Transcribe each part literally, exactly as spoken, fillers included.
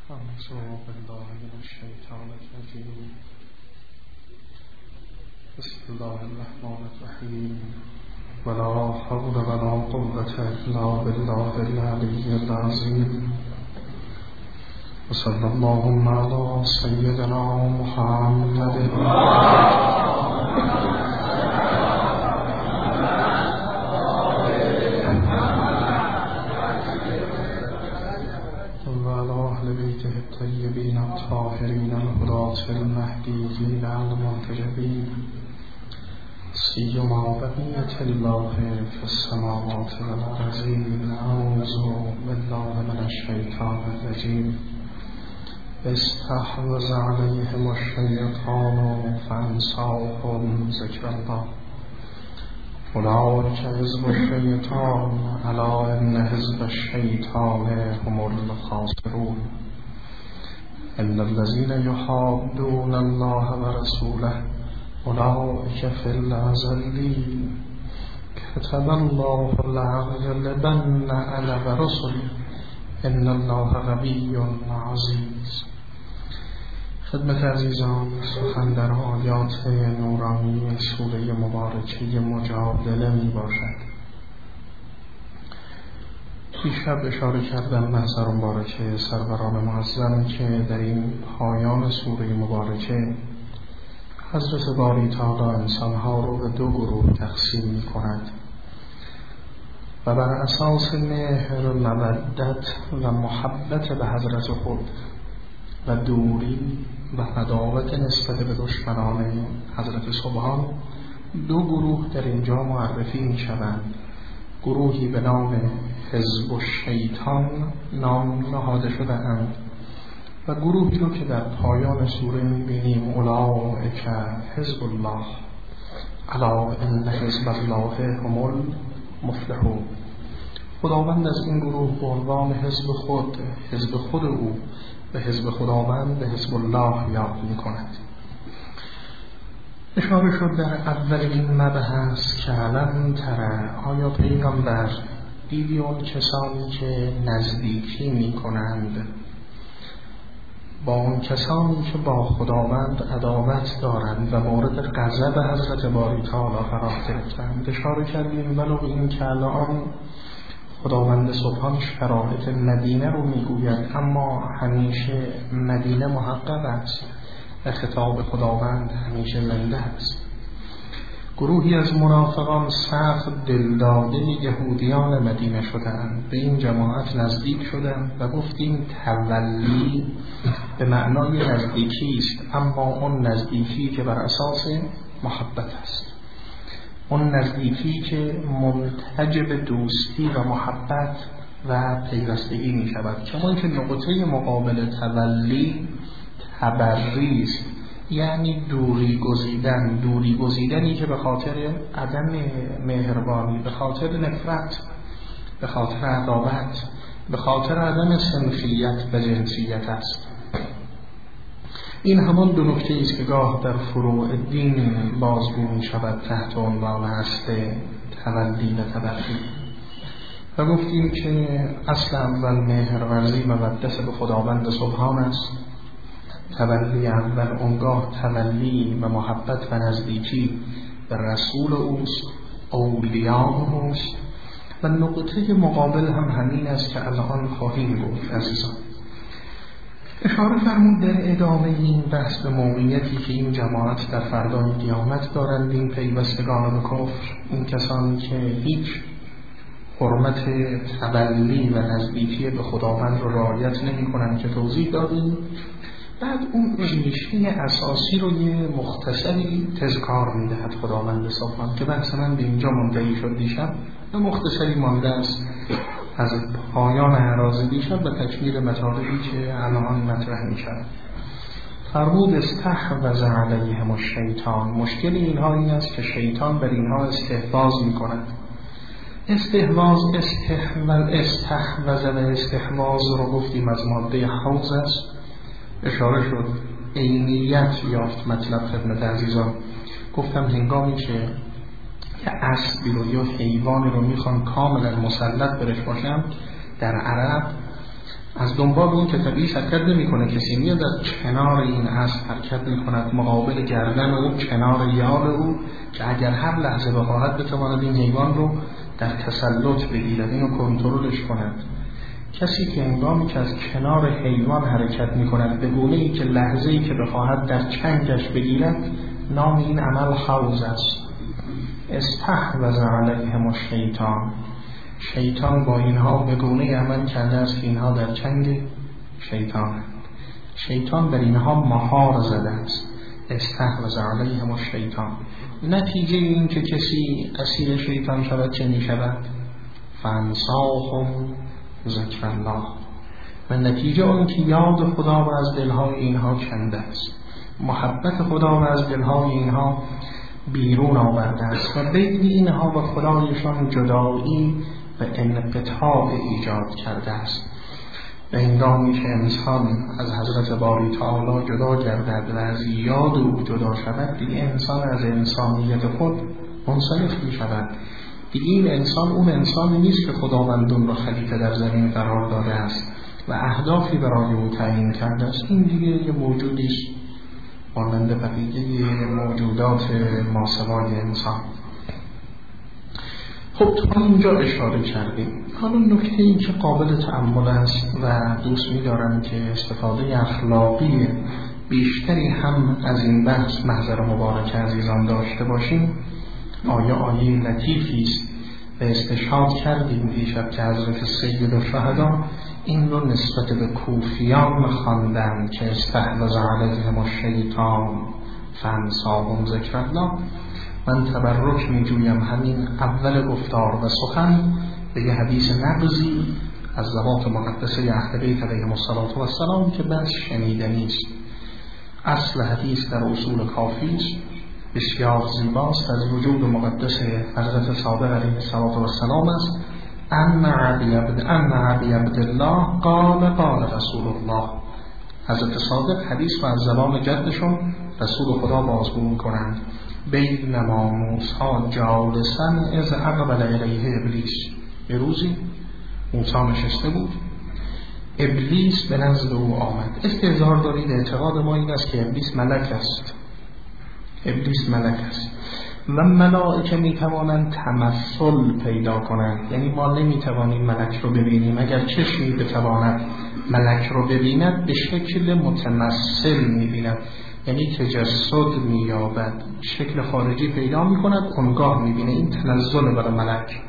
أعوذ بالله من الشيطان الرجيم. بسم الله الرحمن الرحيم. ولا حول ولا قوة إلا بالله العلي العظيم. وصلى اللهم على سيدنا محمد الطيبين الطاهرين الهداة المهديين المنتجبين سيما بقية الله في السماوات والأرضين. أعوذ بالله من الشيطان الرجيم. استحوذ عليهم الشيطان فأنساهم ذكر الله أولئك حزب الشيطان ألا إن حزب الشيطان هم الخاسرون. إن الذين يحادون الله ورسوله أولئك في الأذلين. كتب الله لأغلبن أنا ورسلي إن الله قوی عزیز. خدمت عزیزان، سخن در آیات نورانی سوره مبارکه مجادله می باشد. دیشب اشاره کردم محضر مبارکه سروران معظم که در این پایان سوره مبارکه حضرت باری تعالی انسانها رو به دو گروه تقسیم می کند و بر اساس مهر، مودت و محبت به حضرت خود و دوری و عداوت نسبت به دشمنان حضرت سبحان دو گروه در اینجا معرفی می شوند. گروهی به نام حزب الشیطان نام نهاده شده اند و گروهی رو که در پایان سوره می‌بینیم اولئک حزب الله الا ان حزب الله هم المفلحون. خداوند از این گروه به عنوان حزب خود، حزب خود او به حزب خداوند، به حزب الله یاد می‌کند. اشاره شد در اول این مبحث که علم تره آیا پیغمبر دیدی اون کسانی که نزدیکی می کنند با اون کسانی که با خداوند عداوت دارند و مورد غضب حضرت باری تعالی قرار گرفتند. اشاره کردیم ولو این که الان خداوند سبحان شرایط مدینه رو میگوید، اما همیشه مدینه محقق است و خطاب خداوند همیشه زنده است. گروهی از منافقان سخت دلداده یهودیان مدینه شدند، به این جماعت نزدیک شدند و گفتیم تولی به معنای نزدیکی است، اما اون نزدیکی که بر اساس محبت است، اون نزدیکی که منتج به دوستی و محبت و پیوستگی می شود. کما که نقطه مقابل تولی تبری است، یعنی دوری گزیدن، دوری گزیدنی که به خاطر عدم مهربانی، به خاطر نفرت، به خاطر عداوت، به خاطر عدم صنفیت و جنسیت است. این همان دو نکته است که گاه در فروع دین بازگو می شود تحت عنوان اصل تولی و تبری. و گفتیم که اصل اول مهرورزی و مودت به خداوند سبحان است. تولی اول اونگاه تولی و محبت و نزدیکی به رسول اوست، اولیاء اوست، و نقطه مقابل هم همین است که الان خواهیم گفت. عزیزان، اشاره فرمود در ادامه این بحث به موقعیتی که این جماعت در فردای قیامت دارند، این پیوستگان به کفر، این کسانی که هیچ حرمت تولی و نزدیکی به خداوند رو رعایت نمی کنند که توضیح دادیم. بعد اون ریشه اساسی رو یه مختصری تذکار میدهد خداوند سبحان که بحث من به اینجا منتهی شد دیشب و مختصری مانده است از پایان عراض دیشب و تکمیل مطالبی که الان مطرح میشد. فرمود استحوذ علیهم الشیطان. مشکل اینها این است که شیطان بر اینها استحواذ میکند. استحواذ استحول استحوذ و استحواذ رو گفتیم از ماده حوض است. اشاره شد عینیت یافت مطلب خدمت عزیزان. گفتم هنگامی که که اسبی رو یا حیوانی رو میخوان کاملا مسلط برش باشن در عرب از دنبال اون که طبیعی حرکت نمی کنه، کسی میاد در کنار این اسب حرکت می کند، مقابل گردن او، کنار یال او، که اگر هر لحظه بخواهد بتواند این حیوان رو در تسلط بگیرد، اینو کنترلش کند. کسی که هنگامی که از کنار حیوان حرکت می کند به گونه‌ای که لحظه‌ای که بخواهد در چنگش بگیرد، نام این عمل خوض است. استحوذ علیهم الشیطان، شیطان با اینها به گونه‌ای عمل کرده است که اینها در چنگ شیطانند. شیطان بر اینها مهار زده است. استحوذ علیهم الشیطان. نتیجه این که کسی اسیر شیطان شود چه می شود؟ فانساهم ذکر الله. و نتیجه اون که یاد خدا و از دلهای اینها کنده است، محبت خدا و از دلهای اینها بیرون آورده است و بین اینها و خدایشان جدایی و انقطاع ایجاد کرده است. و هنگامی که انسان از حضرت باری تعالی جدا گردد و از یاد او جدا شود، دیگه انسان از انسانیت خود منصرف می شود. دیگه این انسان اون انسانی نیست که خداوند اون را خلیفه در زمین قرار داده است و اهدافی برای او تعیین کرده است. این دیگه یه موجودی است مانند بقیه موجودات ماسوای انسان. خب تا اینجا اشاره کردیم. حالا نکته این که قابل تأمل است و دوست می‌دارم که استفاده اخلاقی بیشتری هم از این بحث محضر مبارک عزیزان داشته باشیم. آیا آیه لطیفی است و استشهاد کردیم دیشب که حضرت سید الشهدا این رو نسبت به کوفیان خواندن که استحوذ علیهم الشیطان فانساهم ذکر الله. من تبرک می جویم همین اول گفتار و سخن به یه حدیث نبضی از ذوات مقدسه اهل بیت علیهم السلام که بس شنیدنی است. اصل حدیث در اصول کافی است، بسیار زیباست، از وجود مقدس حضرت صادق علیه السلام است. ان عبی عبد ان عبی عبدالله قال قال رسول الله. حضرت صادق حدیث رو از زبان جدشون رسول خدا بازگو می‌کنند. بینما موسی جالسا اذ اقبل الیه ابلیس. یه روزی موسی نشسته بود، ابلیس به نزد او آمد. استحضار دارید اعتقاد ما این است که ابلیس ملک است. ابلیس ملک است و ملائکه میتوانند تمثل پیدا کنند، یعنی ما نمیتوانیم ملک رو ببینیم. اگر چشمی بتواند ملک رو ببیند به شکل متمثل میبیند، یعنی تجسد مییابد، شکل خارجی پیدا میکند، اونگاه میبینه. این تنزل برای ملک.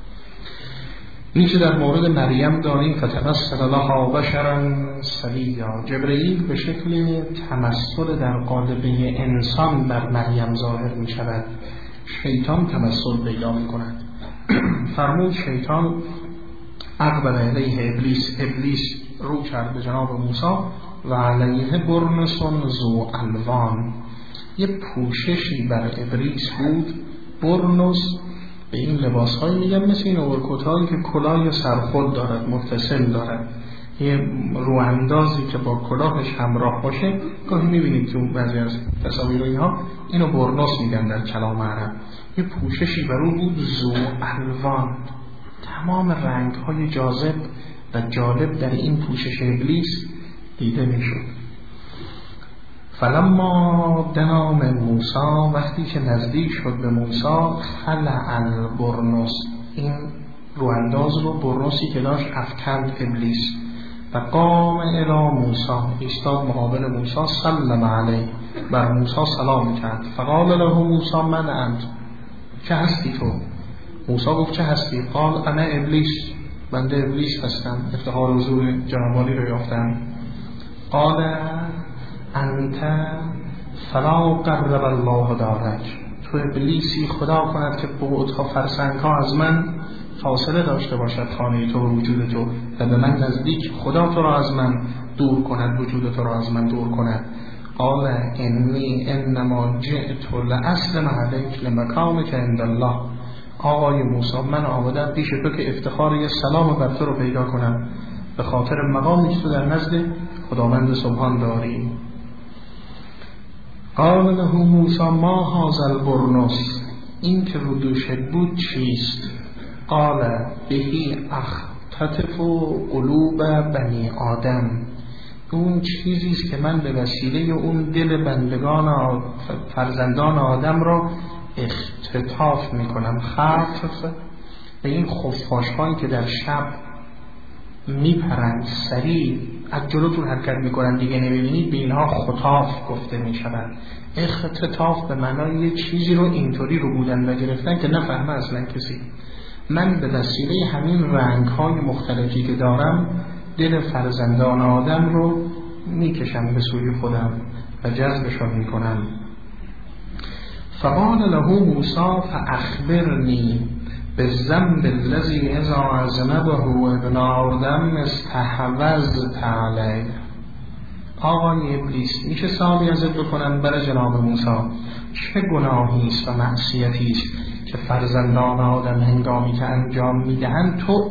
نیچه در مورد مریم داریم فتمثل لها بشرا سویا. جبرئیل به شکل تمثل در قالب انسان بر مریم ظاهر می شود. شیطان تمثل پیدا می کند. فرمود شیطان اقبل علیه ابلیس. ابلیس رو کرد به جناب موسی و علیه برنسون ذو الوان. یه پوششی بر ابلیس بود. برنس به این لباس هایی میگم مثل این اوورکوت هایی که کلاه سرخود دارد، متصل دارد، یه رواندازی که با کلاهش همراه باشه. گاهی میبینید که بعضی از تصاویر اینها اینو برنس میگن در کلام عرب. یه پوششی بر او بود ذو الوان، تمام رنگ های جاذب و جالب در این پوشش ابلیس دیده میشد. فلما دنا من موسی، وقتی که نزدیک شد به موسی، خلع البرنس، این روانداز رو برنسی که داشت افکند ابلیس. و قام الی موسی، ایستاد مقابل موسی، سلم علیه، بر موسی سلام کرد. فقال له موسی من انت، چه هستی تو؟ موسی گفت چه هستی؟ قال انا ابلیس، بنده ابلیس هستم، افتخار حضور جناب عالی رو یافتم. قال انت فلا قرب الله دارک، تو ابلیسی خدا کند که بعدها فرسنگها از من فاصله داشته باشد خانه تو و وجود تو و به من نزدیک، خدا تو را از من دور کند، وجود تو را از من دور کند. قال انی انما جئت لاسلم علیک لمقامک عند الله. آقای موسی من آمدم پیش تو که افتخار یه سلام بر تو رو پیدا کنم به خاطر مقامی که تو در نزد خداوند سبحان داری. قال له موسی ما هذا البرنس، این که رو دوشت بود چیست؟ قال بهی اخ یختطف قلوب بنی آدم، اون چیزی است که من به وسیله اون دل بندگان فرزندان آدم را اختطاف میکنم. خطف به این خفاش هایی که در شب میپرند، سریع از جلوتون حرکت میکنند دیگه نمیبینید، به اینها خطاف گفته میشود. اختطاف به معنای یه چیزی رو اینطوری رو بودن و گرفتن که نفهمه اصلا کسی. من به وسیله همین رنگ های مختلفی که دارم دل فرزندان آدم رو میکشم به سوی خودم و جذبشون میکنم. فقال له موسی فاخبرنی بالذنب الذی اذا اذنبه ابن آدم استحوذت علیه. آقای ابلیس میشه سوالی ازت بکنم برای جناب موسی، چه گناهی است و معصیتی است که فرزندان آدم هنگامی که انجام میدهند تو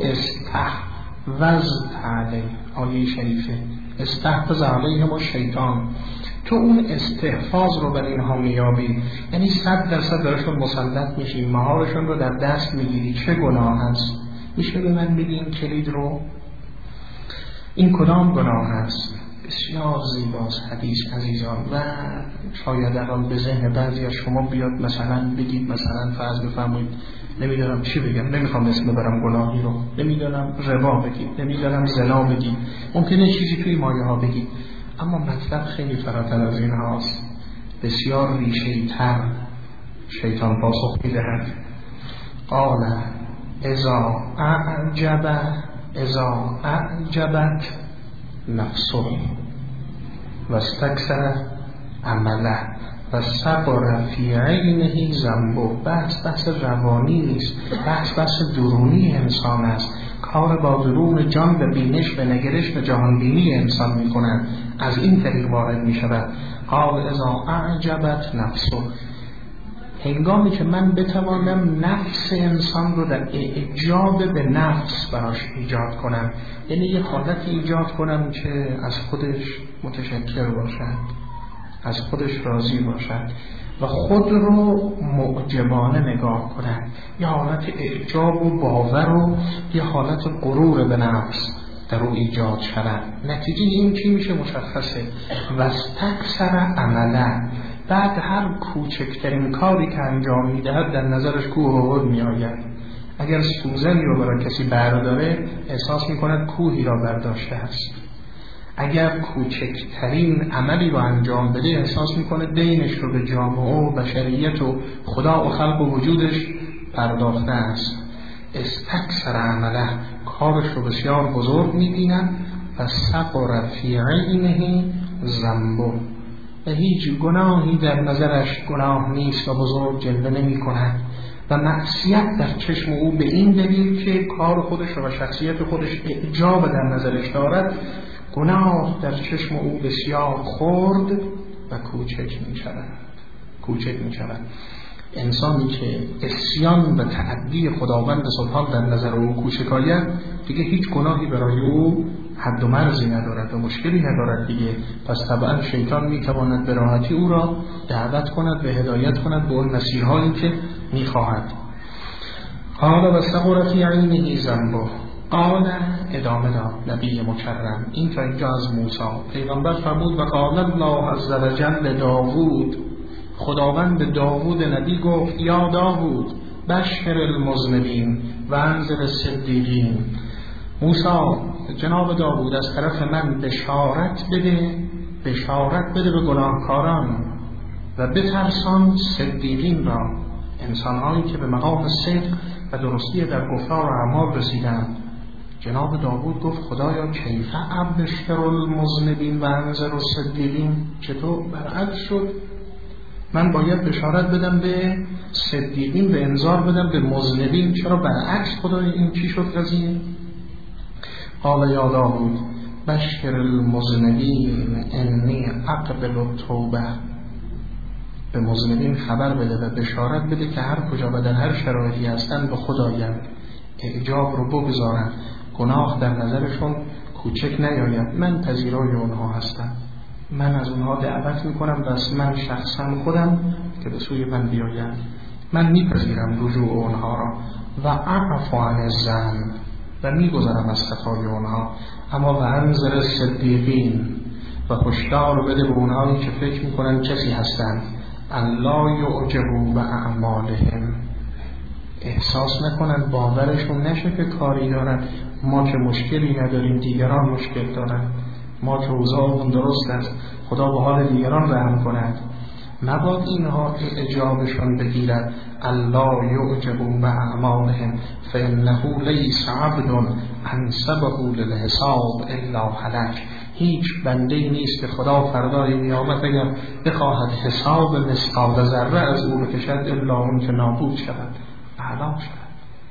استحوذت علیه؟ آیه شریفه استحوذ علیهم الشیطان، تو اون استحفاظ رو بر اینها میابی، یعنی صد درصد درشون مسلط میشی، مهارشون رو در دست میگیری. چه گناه هست؟ میشه به من بگی این کلید رو؟ این کدام گناه هست؟ بسیار زیباست حدیث عزیزان، و شاید الان به ذهن بعضی از شما بیاد مثلا بگید، مثلا فرض بفرمایید نمیدونم چی بگم، نمیخوام اسم ببرم گناهی رو، نمیدونم ربا بگید، نمیدونم زنا بگید، ممکنه چیزی توی مایه ها بگید، اما مطلب خیلی فراتر از این هاست، بسیار ریشه‌ای تر. شیطان پاسخ میدهد قال اذا اعجب اذا اعجبت نفسه و استکثر عمله و صبر فی عینه ذنبه. بحث بحث روانی نیست، بحث بحث درونی انسان است. کار با درون جان و بینش و نگرش و جهان بینی انسان می کنند، از این طریق وارد می شود. قال اذا اعجبت نفسه، هنگامی که من بتوانم نفس انسان رو در اعجاب به نفس براش ایجاد کنم، یعنی یه حالت ایجاد کنم که از خودش متشکر باشد، از خودش راضی باشد و خود رو معجبانه نگاه کنند، یه حالت اعجاب و باور و یه حالت غرور به نفس در او ایجاد شود. نتیجه این چی میشه مشخصه؟ و استکثر عمله، بعد هر کوچکترین کاری که انجام میدهد در نظرش کوه و هول میآید. اگر سوزنی رو برای کسی برداره احساس میکند کوهی را برداشته است، اگر کوچکترین عملی رو انجام بده احساس میکنه دینش رو به جامعه و بشریت و خدا و خلق و وجودش پرداخته است. استکثر عمله، کارش رو بسیار بزرگ میبینن و صغر فی عینه ذنبه، و هیچ گناهی در نظرش گناه نیست و بزرگ جلوه نمی کند و معصیت در چشم او به این دلیل که کار خودش و شخصیت خودش اعجاب در نظرش دارد، گناه در چشم او بسیار خرد و کوچک می شود. کوچک می شود. انسانی که عصیان و تعدی خداوند سبحان در نظر او کوچک آید، دیگه هیچ گناهی برای او حد و مرزی ندارد و مشکلی ندارد دیگه. پس طبعا شیطان میتواند به راحتی او را دعوت کند و هدایت کند به اون مسیرهایی که میخواهد. قال و صغر فی عینه ذنبه. قال ادامه داد نبی مکرم، این تا اینجا از موسی. پیغمبر فرمود و قال الله عز وجل داوود، خداوند به داوود نبی گفت یا داوود بشر المذنبین و انذر الصدیقین. موسی جناب داوود از طرف من بشارت بده، بشارت بده به گناهکاران و بترسان صدیقین را، انسانهایی که به مقام صدق و درستی در گفتار و اعمال رسیدند. جناب داوود گفت خدایا کیف ابشر المذنبین و انذر الصدیقین، چطور برعکس شد؟ من باید بشارت بدم به صدیقین و انذار بدم به مذنبین، چرا برعکس خدای این چی شد قضیه؟ قال یا داوود بشر المذنبین انی اقبل التوبه، به مذنبین خبر بده و بشارت بده که هر کجا و در هر شرایطی هستن به خدایند اعجاب رو بگذارن، گناه در نظرشون کوچک نیاید. من پذیرای اونها هستم، من از اونها دعوت میکنم و از من شخصا خودم که به سوی من بیاید، من میپذیرم رجوع اونها را و اعفو عن الذنب و میگذرم از خطای اونها، اما و انذر صدیقین و هشدار بده به اونهایی که فکر میکنن کسی هستند، الا یعجبوا باعمالهم، احساس نکنن، باورشون نشه که کاری دارن، ما که مشکلی نداریم دیگران مشکل دارن، ما که اوضاعمون درست است خدا به حال دیگران رحم کند. مباد اینها اعجابشون بگیرد، الا یعجبوا باعمالهم فانه لیس عبد انسبه للحساب الا هلک، هیچ بنده‌ای نیست که خدا فردای قیامت اگر بخواهد حساب مثقال ذره از او بکشد الا اون که نابود شود، هلاک شود.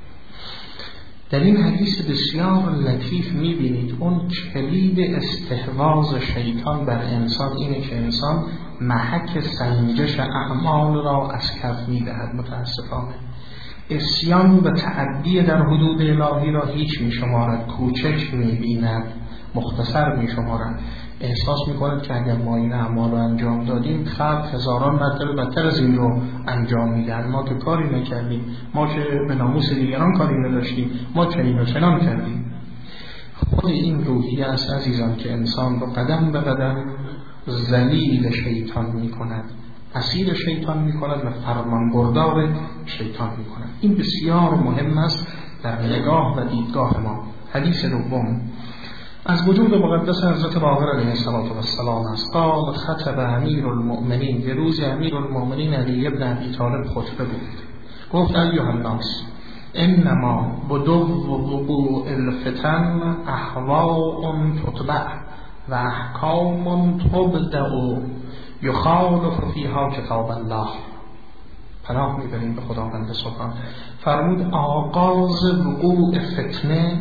در این حدیث بسیار لطیف میبینید اون کلید استحواذ شیطان بر انسان اینه که انسان محک سنجش اعمال را از کف میدهد. متاسفانه عصیان و تعدی در حدود الهی را هیچ میشمارد، کوچک میبیند، مختصر میشمارد، احساس میکند که اگر ما این اعمال رو انجام دادیم خلق هزاران مرتبه بدتر از این رو انجام میدن، ما که کاری نکردیم، ما که به ناموس دیگران کاری نداشتیم، ما چنین و چنان کردیم. خود این روحیه است عزیزان که انسان رو قدم به قدم ذلیل شیطان میکند، اسیر شیطان میکند و فرمانبردار شیطان میکند. این بسیار مهم است در نگاه و دیدگاه ما. حدیث دوم از وجود مقدس حضرت باقر علیه السلام است. قال خطب امیر المؤمنین، یه روز امیر المؤمنین علی ابن ابی طالب خطبه بود. گفت ایها الناس انما بدو وقوع الفتن احواء تتبع و احکام تبدأ یخالف فیها کتاب الله. پناه میبریم به خداوند سبحان. فرمود آغاز وقوع فتنه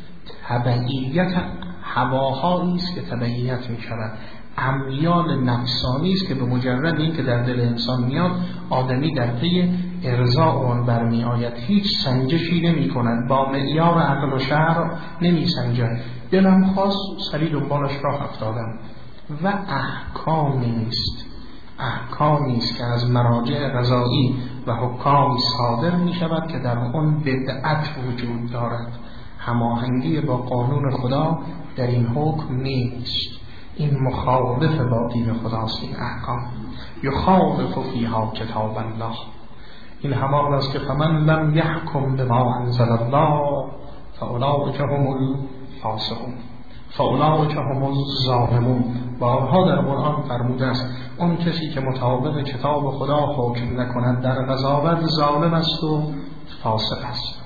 تبعیت هواهایی است که تبعیت می شود، امیال نفسانی است که به مجرد این که در دل انسان میاد آدمی در پی ارضاء آن برمی آید، هیچ سنجشی نمی کند، با معیار عقل و شرع نمی سنجد، دلم خواست سری دنبالش راه افتادم. و احکامی است، احکامی است که از مراجع قضایی و حکام صادر می شود که در آن بدعت وجود دارد، هماهنگی با قانون خدا در این حکم نیست، این مخالف با دین خداست. این احکام یخالف فیها کتاب الله، این همان است که فمن لم یحکم بما انزل الله فاولئک هم الفاسقون فاولئک هم الظالمون. بارها در قرآن فرموده است اون کسی که مطابق کتاب خدا حکم نکند در قضاوت ظالم است و فاسق است.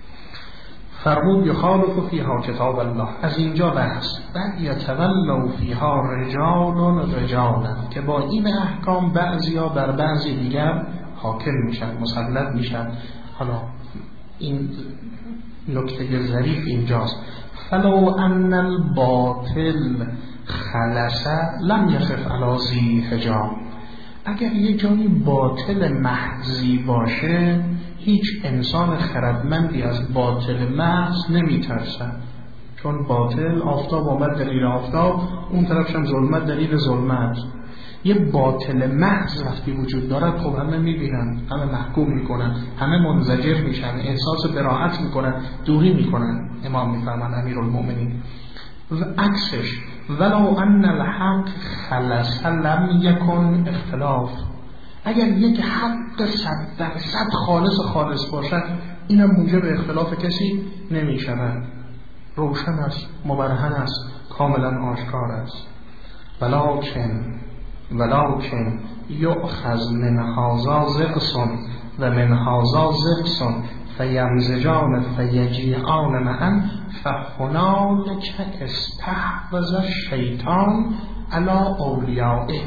فرمود یخالف فیها کتاب الله. از اینجا بحث بعد یتولوا فیها رجال رجالا، که با این احکام بعضیا بر بعضی دیگر حاکم میشن، مسلط میشن. حالا این نکته ظریف اینجاست، فلو ان الباطل خلص لم یخف علی ذی حجاب. اگر یه جایی باطل محضی باشه هیچ انسان خردمندی از باطل محض نمیترسن، چون باطل آفتاب آمد دلیل آفتاب، اون طرفش هم ظلمت دلیل ظلمت. یه باطل محض وقتی وجود دارد خب همه میبینن، همه محکوم میکنن، همه منزجر میشن، احساس براحت میکنن، دوری میکنن. امام میفرمان امیر المؤمنین و عکسش ولو ان الحق خلص لم یکن اختلاف. اگر یک حق صد درصد خالص خالص باشد اینم موجب اختلاف کسی نمی شود، روشن است، مبرهن است، کاملا آشکار است. ولکن ولکن یؤخذ من هذا زقص و من هذا زقص فیمزجان فیجیعان معا فهنالک استحوذ الشیطان علی اولیائه.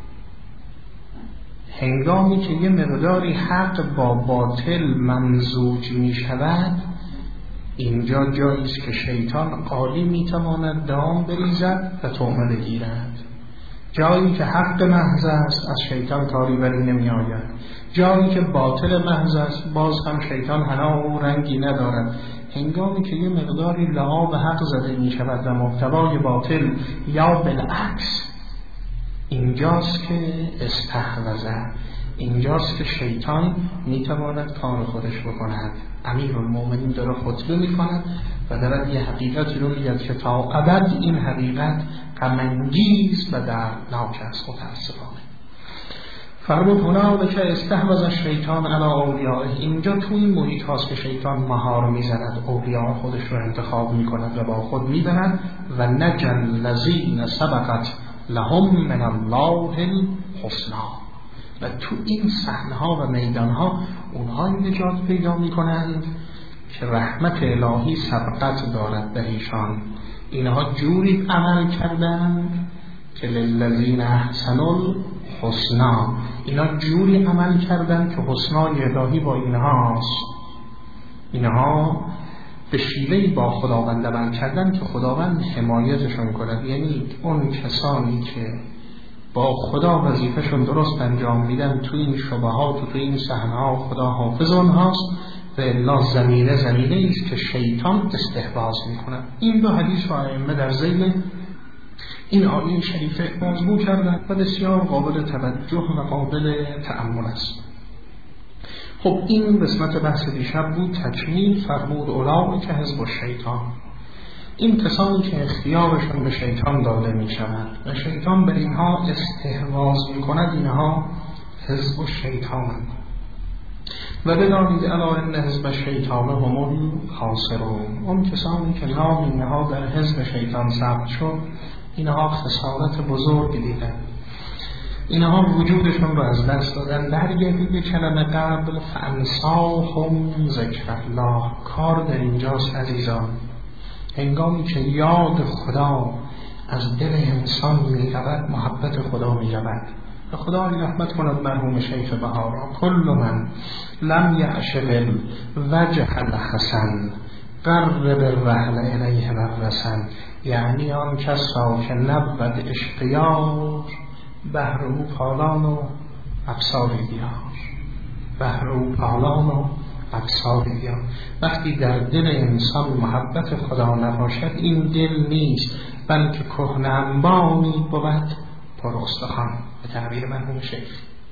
هنگامی که یه مقداری حق با باطل ممزوج می شود اینجا جایی است که شیطان عالی می تواند دام بریزد و طعمه بگیرد. جایی که حق محض است از شیطان کاری بری نمی آید، جایی که باطل محض است باز هم شیطان حنا و رنگی ندارد. هنگامی که یه مقداری لعاب حق زده می شود و محتوای باطل یا بالعکس، اینجاست که استحوذه اینجاست که شیطان میتواند کار خودش بکند. امیرالمومنین داره خطبه میکند و دارد یه حقیقتی رو میگه که تا ابد این حقیقت غم‌انگیز و دردناک است. متاسفانه فرمود هنالک که استحوذ الشیطان علی اولیائه، اینجا تو این محیط هاست که شیطان مهار میزند، اولیاء خودش رو انتخاب میکند و با خود میبرد. و نجی الذین سبقت لهم من الله الحسنی، و تو این صحنه‌ها و میدانها اونها نجات پیدا میکنند که رحمت الهی سبقت دارد به ایشان. اینها جوری عمل کردند که للذین احسنوا الحسنی، اینا جوری عمل کردند که حسنای الهی با اینهاست. اینها به شیوهی با خداوند عمل کردند که خداوند حمایتشون کند. یعنی اون کسانی که با خدا وظیفه‌شون درست انجام میدن تو این شبهات و تو این صحنه‌ها خدا حافظ اونهاست، و الا زمینه زمینه است که شیطان استحواذ میکنه. این دو حدیث رو ائمه در ذیل این آیه شریفه موضوع کردن و بسیار قابل توجه و قابل تأمل است. خب این قسمت بحث دیشب بود. تکمیل فرمود اولئک که حزب الشیطان، این کسانی که اختیارشون به شیطان داده می شود و شیطان به اینها استحواذ می کند، اینها حزب الشیطان. و بدانید الا ان حزب الشیطان هم الخاسرون، اون کسانی که نام اینها در حزب شیطان ثبت شد اینها خسارت بزرگ دیدن، اینها وجودشون رو از دست دادن. برگردید به کلمه قبل فانساهم ذکر الله، کار در اینجاست عزیزان. هنگامی که یاد خدا از دل انسان می رود، محبت خدا می رود. و خدا رحمت کند مرحوم شیخ بهارا، کل من لم یعشق وجه الحسن قرب الرحل الیه مرسن، یعنی آن کس را که نبود اشتیاق بهر او پالان و ابصار دیار، بهر او پالان و ابصار دیار. وقتی در دل انسان محبت خدا نباشد، این دل نیست بلکه کهنه انبانی بود پر استخوان، به تعبیر مرحوم شیخ.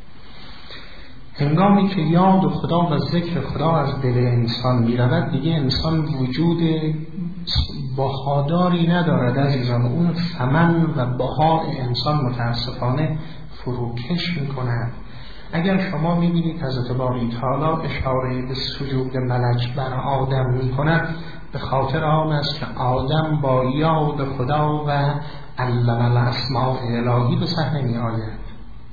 هنگامی که یاد خدا و ذکر خدا از دل انسان می رود، دیگه انسان وجود بهاداری ندارد عزیزان. اون ثمن و بهای انسان متاسفانه فروکش می کند. اگر شما می بینید حضرت باری تعالی اشاره به سجود ملک بر آدم می کند، به خاطر آن است که آدم با یاد خدا و علم الاسماء الهی به صحنه می آید.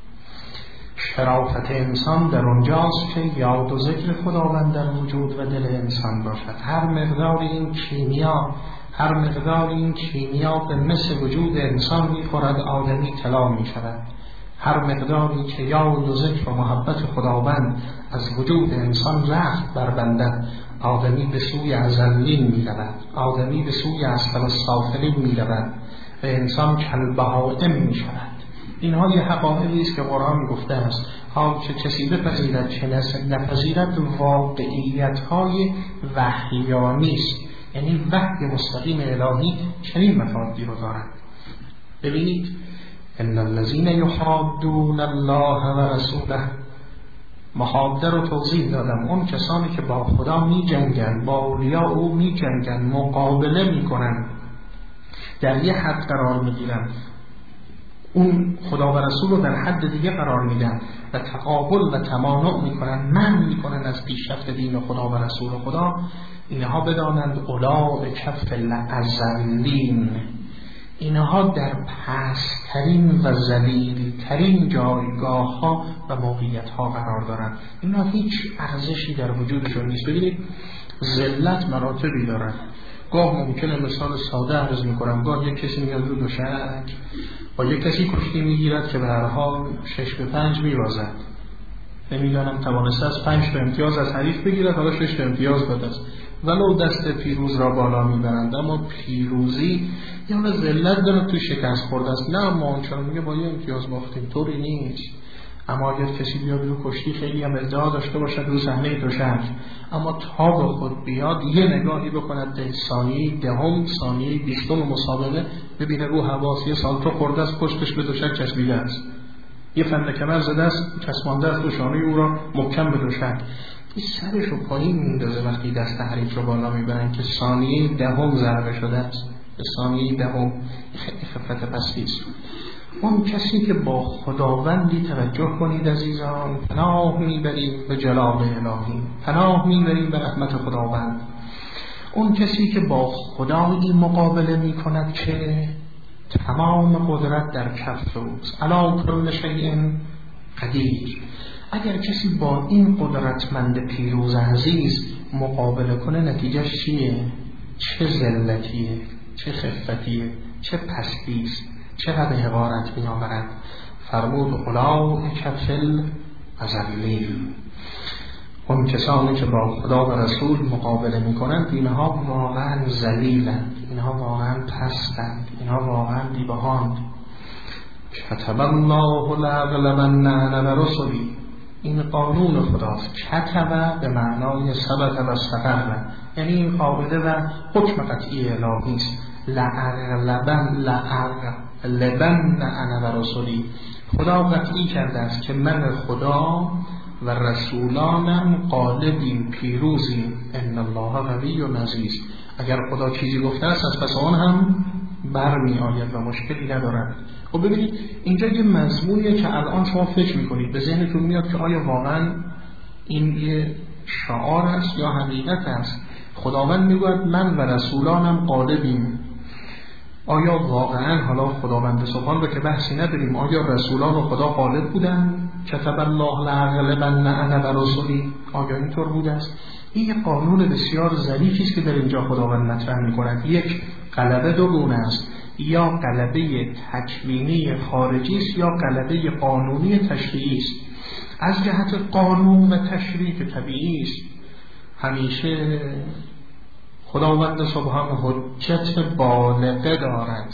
شرافت انسان در اونجاست که یاد و ذکر خداوند در وجود و دل انسان باشد. هر مقدار این کیمیا هر مقدار این کیمیا به مثل وجود انسان می‌خورد، آدمی طلا می‌شود. هر مقداری که یاد و ذکر و محبت خداوند از وجود انسان رخت بربندد، آدمی به سوی ازلین می‌رود، آدمی به سوی اسفل السافلین می‌رود و انسان کالبهائم می‌شود. اینها یه حقایقی است که قرآن گفته است. حال که کسی بپذیرد چه نپذیرد، واقعیت‌های وحیانی است. یعنی وحی مستقیم الهی چنین مفادی رو دارد. ببینید ان الذين يحادون الله و رسوله، محاده رو توضیح دادم. اون کسانی که با خدا می جنگن، با اولیاء او می جنگن، مقابله می کنن، در یه حد قرار می گیرن، اون خدا و رسول رو در حد دیگه قرار میدن و تقابل و تمانع میکنن، منع میکنن از پیشرفت دین خدا و رسول خدا. اینها بدانند اولئک فی الاذلین، اینها در پست‌ترین و ذلیل‌ترین جایگاه ها و موقعیت ها قرار دارند. اینها هیچ ارزشی در وجودشون نیست. ببینید ذلت مراتبی دارد. گاه ممکنه مثال ساده عرض میکنم، گاه یک کسی میاد رو دوشک با یک کسی کشتی میگیرد که به هر حال شش به پنج میوازد، نمیدانم توانسته از پنج تا امتیاز از حریف بگیرد، حالا شش تا امتیاز داده است، ولو دست پیروز را بالا میبرند، اما پیروزی یا به ذلت داره تو شکست خورده است. نه ما اونچنان میگه با یه امتیاز باختیم، طوری نیست. اما اگر کسی بیاد رو کشتی خیلی هم ادعا داشته باشد رو صحنه دوشک، اما تا به خود بیاد یه نگاهی بکند ده ثانیه دهم ثانیه بیستم مسابقه، ببینه رو حواس یه سالتو خورده است، پشتش به دوشک چسبیده است، یه فند کمر زده است، چسبانده است و شانه او را محکم به دوشک. این سرش رو پایین میندازه وقتی دست حریف رو بالا میبرن که ثانیه دهم ضربه شده است. به ثانیه دهم خیلی خفت پستی است. اون کسی که با خداوندی توجه کنید عزیزان، پناه میبریم به جلال الهی، پناه میبریم به رحمت خداوند. اون کسی که با خدایی مقابله میکند که تمام قدرت در کف اوست، علی کل شیء قدیر. اگر کسی با این قدرتمند پیروز عزیز مقابله کنه نتیجهش چیه؟ چه ذلتیه، چه خفتیه، چه پستیست، چقدر حقارت می‌آورد. فرمود اولئک فی الاذلین. اون کسانی که با خدا و رسول مقابله میکنند اینها واقعا ذلیلند، اینها واقعا پستند، اینها واقعا بی‌بهاند. کتب الله لأغلبن انا و رسلی. این قانون خداست. کتب به معنای ثبت و استقر، یعنی این قاعده و حکم قطعی الهی است. لأغلبن لأغلبن انا و رسلی. خدا قطعی کرده است که من خدا و رسولانم غالبیم، پیروزیم. ان الله قوی و عزیز. اگر خدا چیزی گفته است از پس آن هم برمی آید و مشکلی ندارد. و ببینید اینجا یه مضمونیه که الان شما فکر میکنید، به ذهنتون میاد که آیا واقعا این یه شعار است یا حقیقت است؟ خداوند میگوید من و رسولانم غالبیم. آیا واقعا، حالا خداوند سبحان رو که بحثی نداریم، آیا رسولان و خدا غالب بودن؟ کتب الله لأغلبن انا و رسلی. آیا اینطور بوده است؟ این یک قانون بسیار ظریفی است که در اینجا خداوند مطرح می‌کند. یک، غلبه دو گونه است، یا غلبه تکوینی خارجی است یا غلبه قانونی تشریعی است. از جهت قانون و تشریع که طبیعی است، همیشه خداوند سبحان حجت بالغه دارد.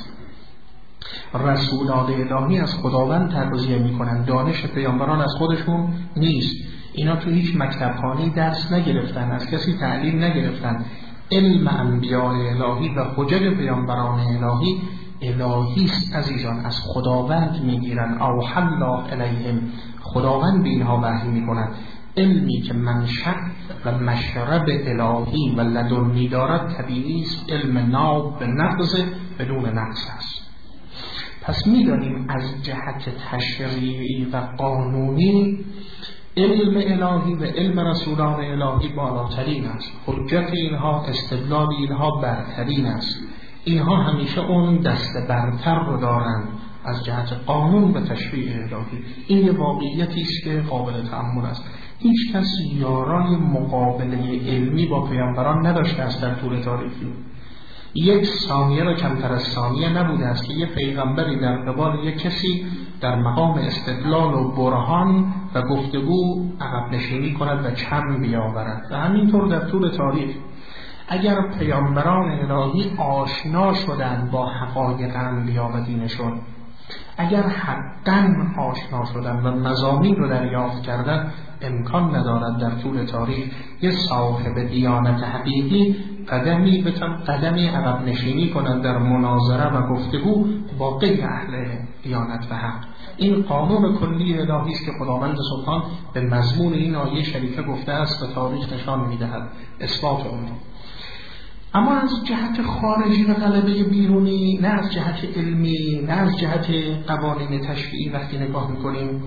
رسولان الهی از خداوند تغذیه می‌کنند، دانش پیامبران از خودشون نیست. اینا تو هیچ مکتبخانه‌ای درس نگرفتن، از کسی تعلیم نگرفتن. علم انبیاء الهی و حجت پیامبران الهی الهی است عزیزان، از خداوند میگیرن. اوحی الله الیهم. خداوند به اینها وحی میکند. علمی که منشأ و مشرب الهی و لدنی دارد طبیعی است، علم ناب به نقض بدون نقص است. پس میدانیم از جهت تشریعی و قانونی علم الهی و علم رسولان الهی بالاترین است. حجت اینها، استدلال اینها برترین است. اینها همیشه اون دست برتر رو دارند از جهت قانون و تشریع الهی. این یه واقعیتی است که قابل تأمل است. هیچ کس یارای مقابله علمی با پیامبران نداشته است در طول تاریخی. یک ثانیه را کمتر از ثانیه نبوده است که یک پیغمبری در قبال یک کسی در مقام استدلال و برهان و گفتگو عقب نشینی کند و کم بیاورد. و همینطور در طول تاریخ اگر پیامبران الهی آشنا شدند با حقایق انبیا و دینشون، اگر حقاً آشنا شدند و مضامین رو دریافت کردند، امکان ندارد در طول تاریخ یه صاحب دیانت حقیقی قدمی بتن قدمی عقب نشینی کنند در مناظره و گفتگو با غیر اهل دیانت و حق. این قانون کلی الهی است که خداوند سبحان به مضمون این آیه شریفه گفته است و تاریخ نشان می‌دهد اثبات اون. اما از جهت خارجی و غلبه بیرونی، نه از جهت علمی، نه از جهت قوانین تشریعی وقتی نگاه می‌کنیم،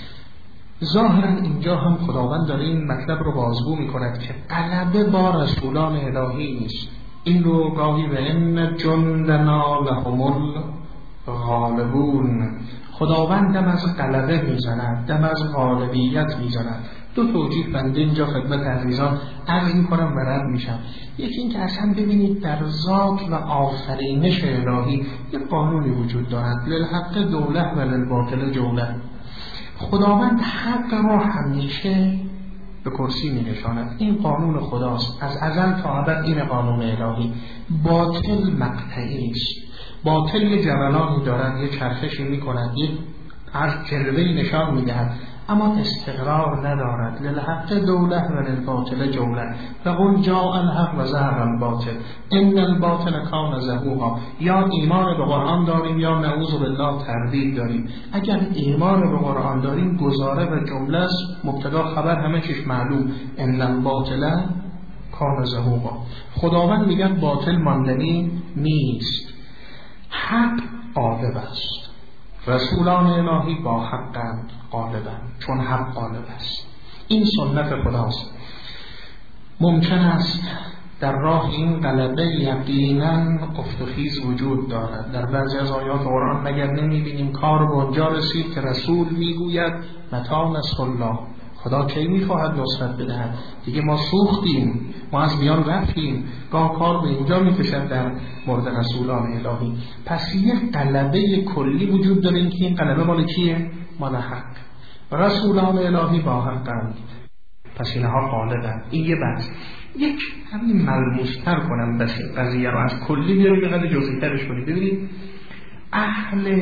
ظاهرا اینجا هم خداوند داره این مطلب رو بازگو می‌کند که غلبه با رسولان الهی نیست. این رو گاهی به ان جندنا لهم الغالبون، خداوند دم از غلبه میزند، دم از غالبیت میزند. دو توجیه بنده اینجا خدمت عزیزان عرض میکنم و رد میشم. یکی این که اصلا ببینید در ذات و آفرینش الهی یک قانونی وجود دارد، للحق دوله و للباطل جوله. خداوند حق را همیشه به کرسی می نشاند. این قانون خداست، از ازل تا ابد این قانون الهی. باطل مقطعی است. باطل یه جولانی دارد، یه چرخشی می کند، یه هر جلوه‌ای نشان می دهد، اما استقرار ندارد. للحق دوله و للباطل جوله. فقل جاء الحق و زهق الباطل ان الباطل کان زهوقا. یا ایمان به قرآن داریم یا نعوذ بالله تردید داریم. اگر ایمان به قرآن داریم گزاره و جمله است، مبتدا خبر همه چیز معلوم. ان الباطل کان زهوقا. خداوند میگه باطل ماندنی نیست، حق غالب است. رسولان الهی با حقند، غالبند، چون حق غالب است. این سنت خداست. ممکن است در راه این غلبه یقینا افت و خیز وجود دارد. در بعضی از آیات قرآن مگر نمیبینیم کار به اونجا رسید که رسول میگوید متی نصر الله، خدا کی میخواهد نصرت بدهد؟ دیگه ما سوختیم، ما از میان رفتیم. گاه کار به اینجا میکشد در مورد رسولان الهی. پس یک غلبه کلی وجود داره، این که این غلبه مال کیه؟ مال حق. رسولان الهی با حقند، پس اینها غالبند. این یه بحث. یک همین ملموس‌تر کنم بس قضیه رو از کلی بیاریم یه قدر جزئی‌ترش کنیم. ببینید اهل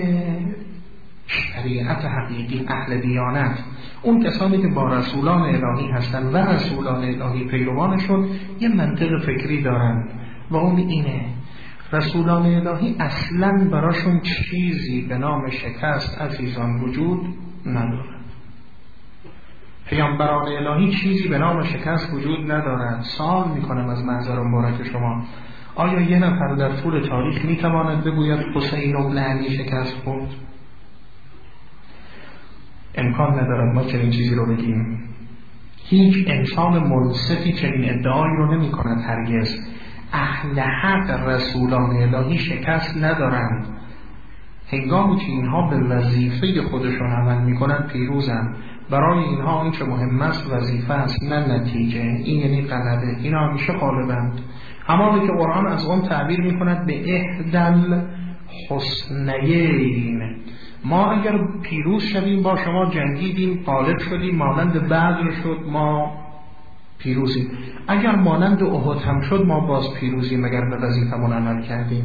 شریعت حقیقی، اهل دیانت، اون کسانی که با رسولان الهی هستن و رسولان الهی پیروانشون یه منطق فکری دارن و اون اینه: رسولان الهی اصلاً براشون چیزی به نام شکست عزیزان وجود ندارد. پیامبران الهی چیزی به نام شکست وجود ندارد. سوال میکنم از منظر مبارک شما، آیا یه نفر در طول تاریخ میتواند بگوید حسین ابن علی شکست خورد؟ امکان ندارد ما چنین چیزی رو بگیم. هیچ انسان منصفی چنین ادعایی رو نمی کند هرگز. اهل حق رسولان الهی شکست ندارند. هنگامی که اینها به وظیفه خودشون عمل می کنند پیروزند. برای اینها این چه مهم است وظیفه است نه نتیجه. این یعنی غلبه. اینا همیشه غالبند. همانی که قرآن از اون تعبیر می کند به احدل حسنیین. ما اگر پیروز شدیم با شما جنگیدیم غالب شدیم، مانند بدر شد ما پیروزیم. اگر مانند احد هم شد ما باز پیروزیم اگر به وظیفمون عمل کردیم.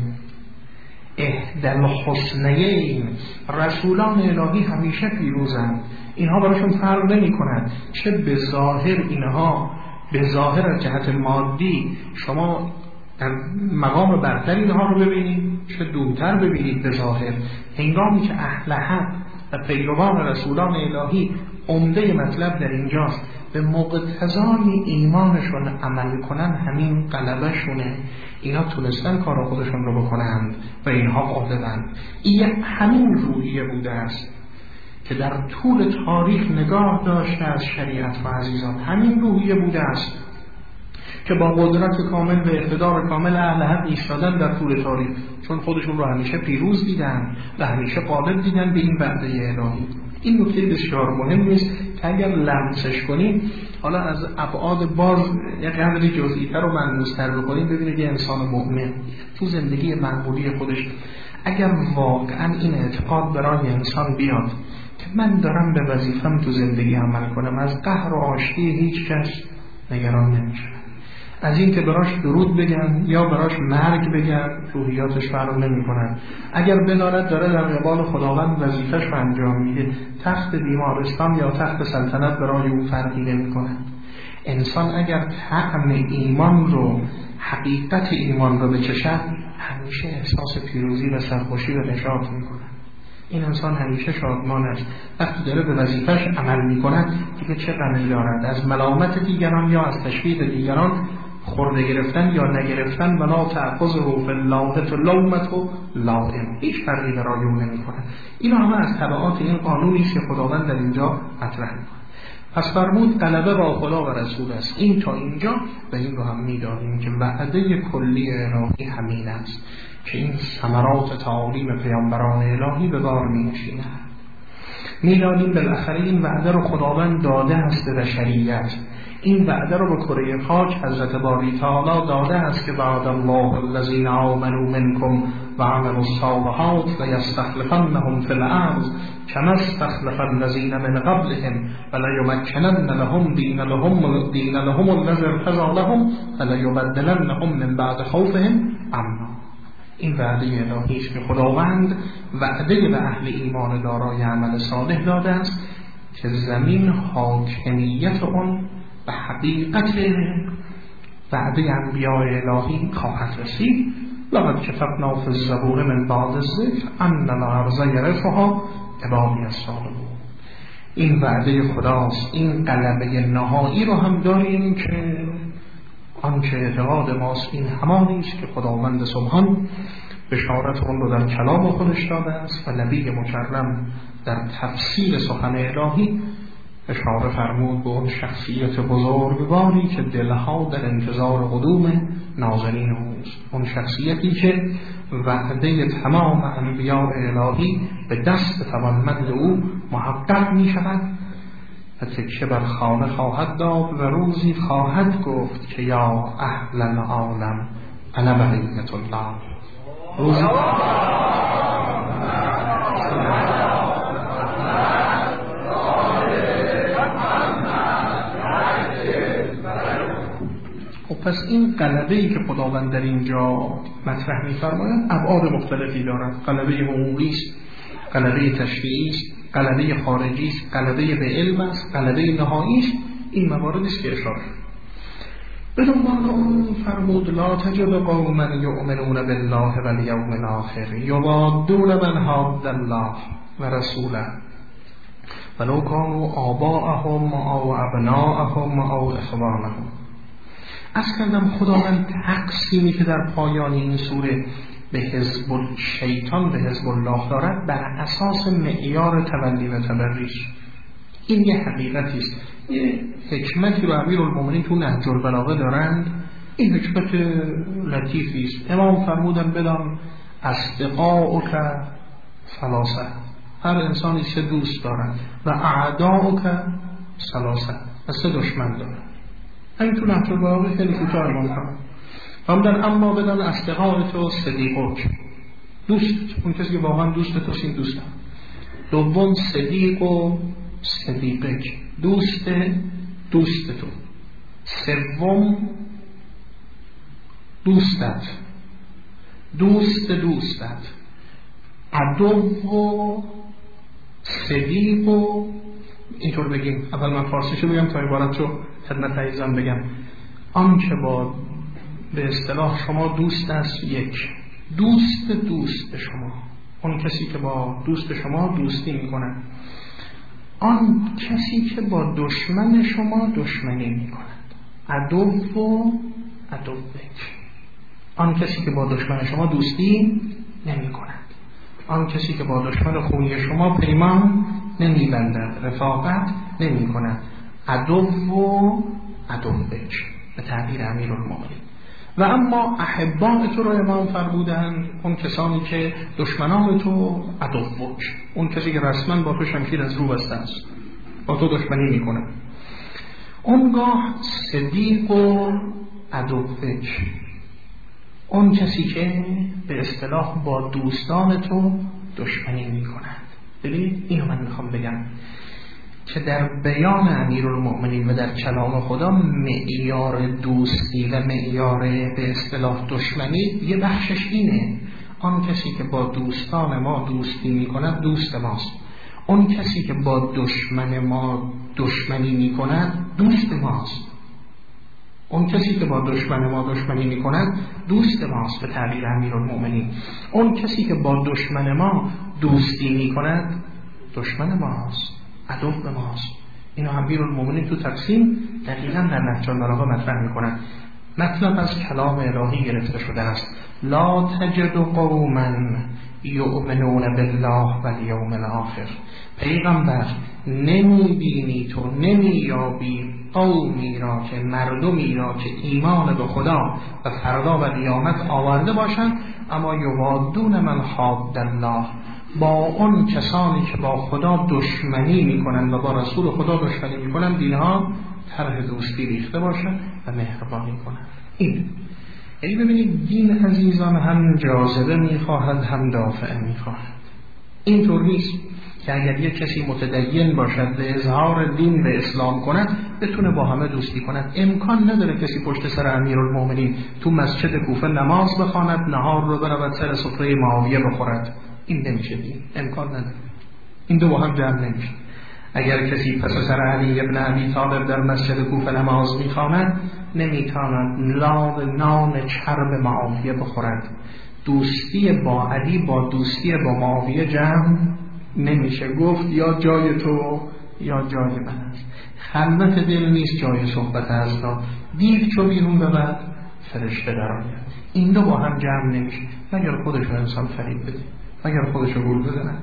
احدل حسنیین. رسولان الهی همیشه پیروزند. اینها براشون فرق نمی کند چه به ظاهر اینها به ظاهر از جهت مادی شما در مقام برتر اینها رو ببینید، چه دورتر ببینید به ظاهر. هنگامی که اهل حق و پیروان رسولان الهی عمده مطلب در اینجاست به مقتضای ایمانشون عمل کنن، همین غلبه شونه. اینا تونستن کار خودشون رو بکنند و اینها غالبند. این همین روحیه بوده است که در طول تاریخ نگاه داشته از شریعت و عزیزان. همین روحیه بوده است که با قدرت کامل و اقتدار کامل اهل حق ایستادن در طول تاریخ، چون خودشون رو همیشه پیروز دیدن و همیشه غالب دیدن به این وعده الهی. این نکته بسیار مهم است که اگر لمسش کنیم، حالا از ابعاد باز یک قدری جزئی‌تر و ملموس‌تر بکنیم، ببینید یه انسان مؤمن تو زندگی معمولی خودش اگر واقعا این اعتقاد برای انسان بیاد که من دارم به وظیفم تو زندگی عمل کنم، از قهر و آشتی هیچ کس نگران نمیشه. از این که براش درود بگن یا براش مرگ بگن روحیاتش فرق نمی کنن. اگر بداند داره در قبال خداوند وظیفش رو انجام میده، تخت بیمارستان یا تخت سلطنت برای اون فرقی نمی کنن. انسان اگر طعم ایمان رو، حقیقت ایمان رو بچشد، همیشه احساس پیروزی و سرخوشی و نشاط می کنن. این انسان همیشه شادمان است. وقتی داره به وظیفش عمل می کند دیگه چه غمی دارد از ملامت دیگران یا از تشویق دیگران، خورده گرفتن یا نگرفتن. ولا تأخذه فی الله لومة لائم. هیچ فرقی برای اون نمی کنه. اینا همه از تبعات این قانونی است که خداوند در اینجا مطرح می کنه. پس فرمود غلبه با خدا و رسول است. این تا اینجا و این رو هم می دانیم که وعده کلی الهی همین است که این ثمرات تعالیم پیامبران الهی به بار می نشیند. می دانیم بالاخره این وعده رو خداوند داده است به بشریت. این وعده رو به کره خاک حضرت باری تعالی داده است که بعد الله الذین آمنوا منکم و عملوا الصالحات لیستخلفنهم فی الارض کما استخلف الذین من قبلهم ولیمکنن لهم دین لهم دین لهم الذی ارتضی لهم ولیبدلنهم من بعد خوفهم امنا. این وعده الهی است که خداوند وعده به اهل ایمان دارای عمل صالح داده است که زمین حاکمیت اون به حقیقت وعده انبیاء الهی خواهد رسید. لقد کتبنا فی الزبور من بعد الذکر ان الارض یرثها عبادی الصالحون. این وعده خداست. این غلبه نهایی رو هم داریم که آنچه اعتقاد ماست این همانی است که خداوند سبحان بشارت اون رو در کلام خودش داده است و نبی مکرم در تفسیر سخن الهی اشاره فرمود به اون شخصیت بزرگواری که دلها در انتظار قدوم ناظرین اوست. اون شخصیتی که وعده تمام انبیاء الهی به دست توانمند او محقق می شود و تکیه بر خانه خواهد داد و روزی خواهد گفت که یا اهل العالم انا بقیت الله. روزی پس این غلبه‌ای که خداوند در اینجا مطرح می‌فرماید ابعاد مختلفی دارد. غلبه حقوقی است، غلبه تشریعی است، غلبه خارجی است، غلبه به علم است، غلبه نهایی است. این مواردی است که اشاره به دنبال اون فرمود لا تجد قوما یؤمنون بالله والیوم الاخر یوادون من حاد الله و رسوله ولو كانوا آباءهم او ابناءهم او اخوانهم. از کردم خداوند تقسیمی که در پایان این سوره به حزب شیطان به حزب الله دارد بر اساس معیار تولی و تبریش. این یه حقیقتی است، یه حکمتی رو امیرالمومنین تو نهج البلاغه دارند. این حکمت لطیفی است. امام فرمودن بدان اصدقاؤک ثلاثه، هر انسانی سه دوست دارد و اعداؤک ثلاثه و سه دشمن دارد. همین تو نهج البلاغه خیلی کوتاه امام فرمود. فرمودن اما بدان اصدقاء تو صدیقک، دوست، اون کسی که واقعا دوست تو این دوستم. دوم صدیق و صدیقک، دوست دوست تو. سوم دوستت، دوست دوستت. عدو و صدیق و اینطور بگیم. اول من فارسیشو بگم تا عبارتشو خدمت عزیزان بگم. آن که با به اصطلاح شما دوست است، یک دوست دوست شما، اون کسی که با دوست شما دوستی میکنه. آن کسی که با دشمن شما دشمنی میکند. عدو و عدو بک. آن کسی که با دشمن شما دوستی نمیکند. آن کسی که با دشمن خونی شما پیمان نمیبندد، رفاقت نمیکند. عدو و عدو بک به تعبیر امیرالمومنین. و اما احباء تو رو امام فرمودند اون کسانی که دشمنان تو عدوک، اون کسی که رسما با تو شمشیر از رو بسته است، با تو دشمنی میکنه. اونگاه صدیق و عدوک، اون کسی که به اصطلاح با دوستان تو دشمنی میکنند. ببینید اینو من میخوام بگم که در بیان امیرالمومنین و در کلام خدا معیار دوستی و معیار به اصطلاح دشمنی یه بخشش اینه. آن کسی که با دوستان ما دوستی میکند دوست ماست. اون کسی که با دشمن ما دشمنی میکند دوست ماست. اون کسی که با دشمن ما دشمنی میکند دوست ماست به تعبیر امیرالمومنین. اون کسی که با دشمن ما دوستی میکند دشمن ماست، عدو ماست. اینو امیرالمومنین تو تقسیم دقیقاً در نهج البلاغه مطرح میکنند. مطلب از کلام الهی گرفته شده است. لا تجد قوما یؤمنون بالله والیوم الاخر. پیغمبر نمیبینی تو نمیابی قومی را که مردمی را که ایمان به خدا و فردا و قیامت آورده باشند اما یوادون من حاد الله، با اون کسانی که با خدا دشمنی میکنن و با رسول خدا دشمنی میکنن دینها طرح دوستی ریخته باشن و مهربانی کنن. این یعنی ببینید دین عزیزان هم جاذبه میخواهد هم دافعه میخواهد. اینطور نیست که اگر یک کسی متدین باشد به اظهار دین به اسلام کند بتونه با همه دوستی کند. امکان نداره کسی پشت سر امیرالمومنین تو مسجد کوفه نماز بخواند نهار رو برود سر سفره معاویه بخورد. این نمیشه دین، امکان نداره. این دو با هم جمع نمیشه. اگر کسی پس سر علی ابن ابی طالب در مسجد کوفه نماز می‌خواند نمی‌تواند لاب نان چرب معاویه بخورد. دوستی با علی با دوستی با معاویه جمع نمیشه. گفت یا جای تو یا جای من است. خلوت دل نیست جای صحبت ازدا. دیو چو بیرون ببرد فرشته در آید. این دو با هم جمع نمیشه مگر خودشو انسان فریب بده، مگر خودشو گول بزند.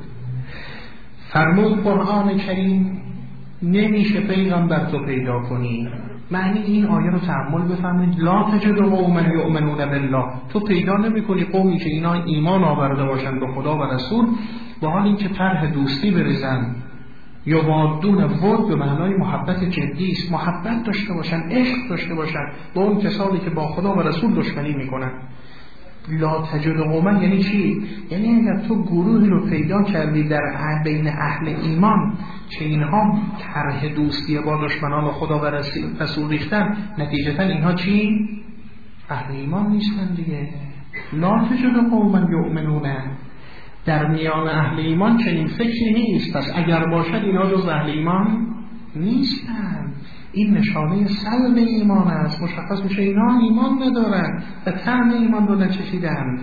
فرمود قرآن کریم نمیشه پیغمبر تو پیدا کنی. معنی این آیه رو تأمل بفهمید. لا تجد قوما یؤمنون بالله، تو پیدا نمی کنی قومی که اینا ایمان آورده باشند به خدا و رسول با حال اینکه طرح دوستی بریزن یا وادون ود به معنای محبت جدی است، محبت داشته باشن، عشق داشته باشن با اون کسانی که با خدا و رسول دشمنی میکنن. لا تجد قوما یعنی چی؟ یعنی اگر تو گروهی رو پیدا کردی در بین اهل ایمان که اینها طرح دوستی با دشمنان خدا و رسول ریختن، نتیجتا اینها چی؟ اهل ایمان نیستن دیگه. لا تجد قوما یؤمنون، در میان اهل ایمان چنین فکری نیست، پس اگر باشد اینا جز اهل ایمان نیستن. این نشانه سلب ایمان است. مشخص میشه اینا ایمان ندارن و طعم ایمان رو نچشیدند.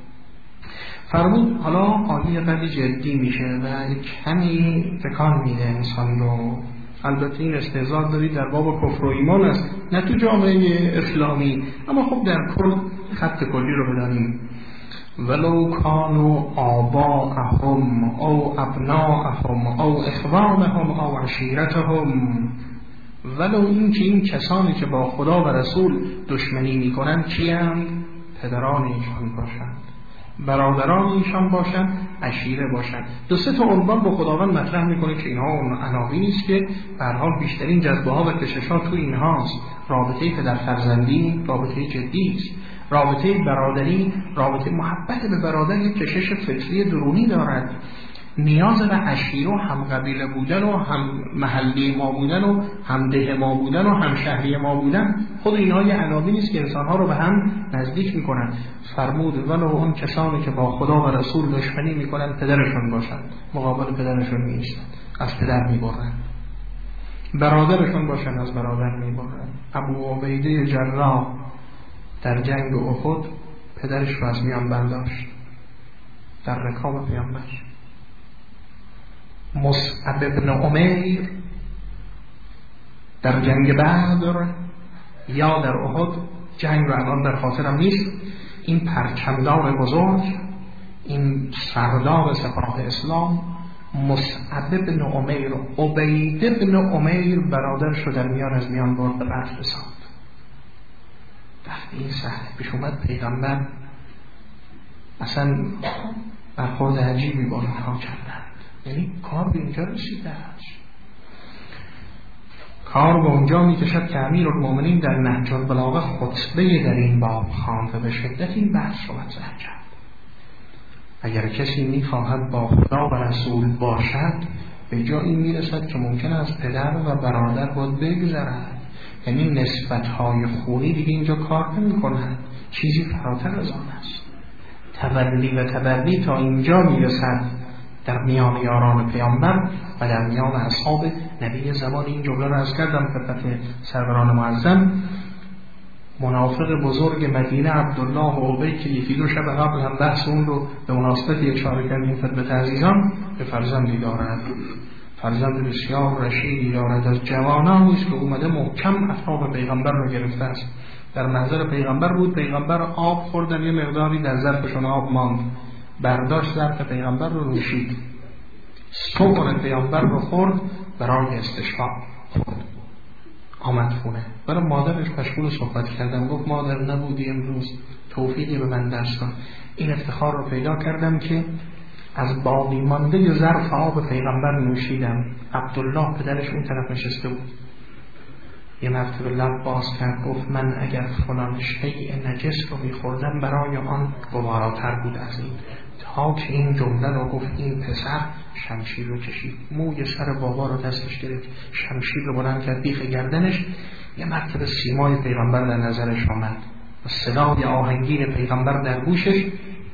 فرمود حالا آیه قدری جدی میشه و کمی تکان میده انسان رو. البته این استعزاد دارید در باب کفر و ایمان است، نه تو جامعه اسلامی، اما خب در کل خط کلی رو بدانیم. ولو کانوا آباءهم او ابناءهم او اخوانهم او عشیرتهم، ولو این که این کسانی که با خدا و رسول دشمنی میکنن کیند؟ پدران ایشان باشند، برادران ایشان باشند، عشیره باشند. دو سه تا عنوان با خداوند مطرح میکنه که اینها اون عناوین است که به هر حال بیشترین جذبه ها و کشش ها تو اینهاست. رابطه پدر فرزندی رابطه جدی است. رابطه برادری، رابطه محبت به برادر یک کشش فطری درونی دارد. نیاز به عشیره و هم قبیله بودن و هم محلی ما بودن و هم ده ما بودن و هم شهری ما بودن، خود اینها یه عناوینی است که انسانها رو به هم نزدیک میکنن. فرمود ولو اون کسانی که با خدا و رسول دشمنی میکنن پدرشون باشن، مقابل پدرشون میایستن، از پدر میبرن. برادرشون باشن، از برادر میبرن. ابو عبیده جراح در جنگ احد پدرش رو از میان برداشت در رکاب پیامبر. مصعب بن عمیر در جنگ بدر یا در احد، جنگ رو الان در خاطرم نیست، این پرچمدار بزرگ، این سردار سپاه اسلام مصعب بن عمیر، عبید بن عمیر برادرش رو در میان از میان برد به قتل رساند. وقتی این صحنه پیش اومد پیغمبر اصلا برخورد عجیبی با اینها کردند. یعنی کار به اینجا رسیده است، کار به اونجا میکشد که امیرالمومنین در نهج البلاغه خطبه در این باب خواند و به شدت این بحث رو مطرح کرد. اگر کسی میخواهد با خدا و رسول باشد به جایی میرسد که ممکن است پدر و برادر باید بگذرد، یعنی نسبت‌های خونی دیگه اینجا کار نمی‌کنند، چیزی فراتر از آن است. تبلی و تبلی تا اینجا میرسد در میان یاران پیامبر و در میان اصحاب نبی زمان. این جمله را عرض کردم خدمت سروران معظم. منافق بزرگ مدینه عبدالله عبی که یکی دو شب قبل هم بحث اون رو به مناسبت اشاره کردیم خدمت عزیزان، به فرزندی دارد، فرزند بسیار رشیدی دارد، از جوانانی است که اومده محکم اطراف پیغمبر رو گرفته است. در منظر پیغمبر بود، پیغمبر آب خوردن، یه مقداری در ظرفشون آب ماند، برداشت ظرف پیغمبر رو نوشید، صبح پیغمبر رو خورد، برای استشفا خورد، آمد خونه. برای مادرش مشغول صحبت کردم، گفت مادر نبودی امروز، توفیقی به من دست داد. این افتخار رو پیدا کردم که از باقی مانده ظرف آب پیغمبر نوشیدم. عبدالله پدرش اون طرف نشسته بود، یه مرتبه لب باز کرد، گفت من اگر فلان شیء نجس رو میخوردم برای آن گواراتر بود از این. تا که این جمله رو گفت این پسر شمشیر رو کشید، موی سر بابا رو دستش گرفت، شمشیر رو بلند کرد بیخ گردنش. یه مرتبه سیمای پیغمبر در نظرش آمد و صدای آهنگین پیغمبر در گوشش.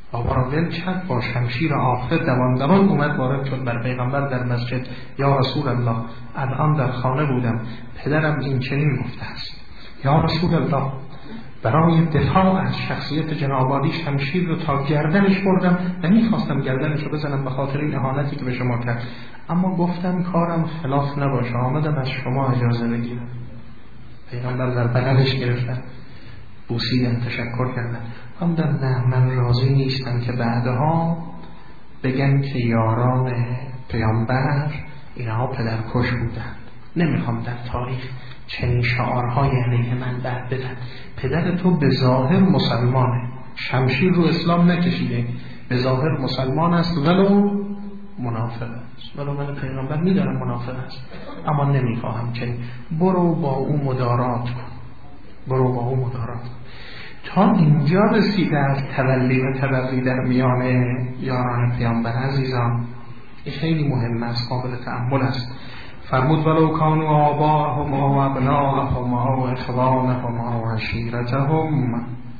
بابا را ول کرد، با شمشیر آخر دوان دوان اومد وارد شد بر پیغمبر در مسجد. یا رسول الله، الان در خانه بودم، پدرم این چنین گفته است. یا رسول الله، برای دفاع از شخصیت جناب عالی شمشیر رو تا گردنش بردم و میخواستم گردنش رو بزنم به خاطر این اهانتی که به شما کرد، اما گفتم کارم خلاف نباشه، آمدم از شما اجازه بگیرم. پیغمبر در بغلش گرفتن، بوسیدن، تشکر کردن. گفتم نه، من راضی نیستم که بعدها بگن که یاران پیامبر اینها پدرکش بودن. نمیخوام در تاریخ چنین شعارهای علیه من بعد بدن. پدر تو به ظاهر مسلمانه، شمشیر رو اسلام نکشیده، به ظاهر مسلمان است ولو منافق است، ولو من پیغمبر میدارم منافق است، اما نمیخواهم چنین. برو با او مدارات کن، برو با او مدارات کن. تا اینجا رسیده از تولی و تبری در میان یاران پیامبر. عزیزان این خیلی مهم است، قابل تأمل است. فرمود ولو کانوا آباءهم و ابناءهم و اخوانهم و عشیرتهم.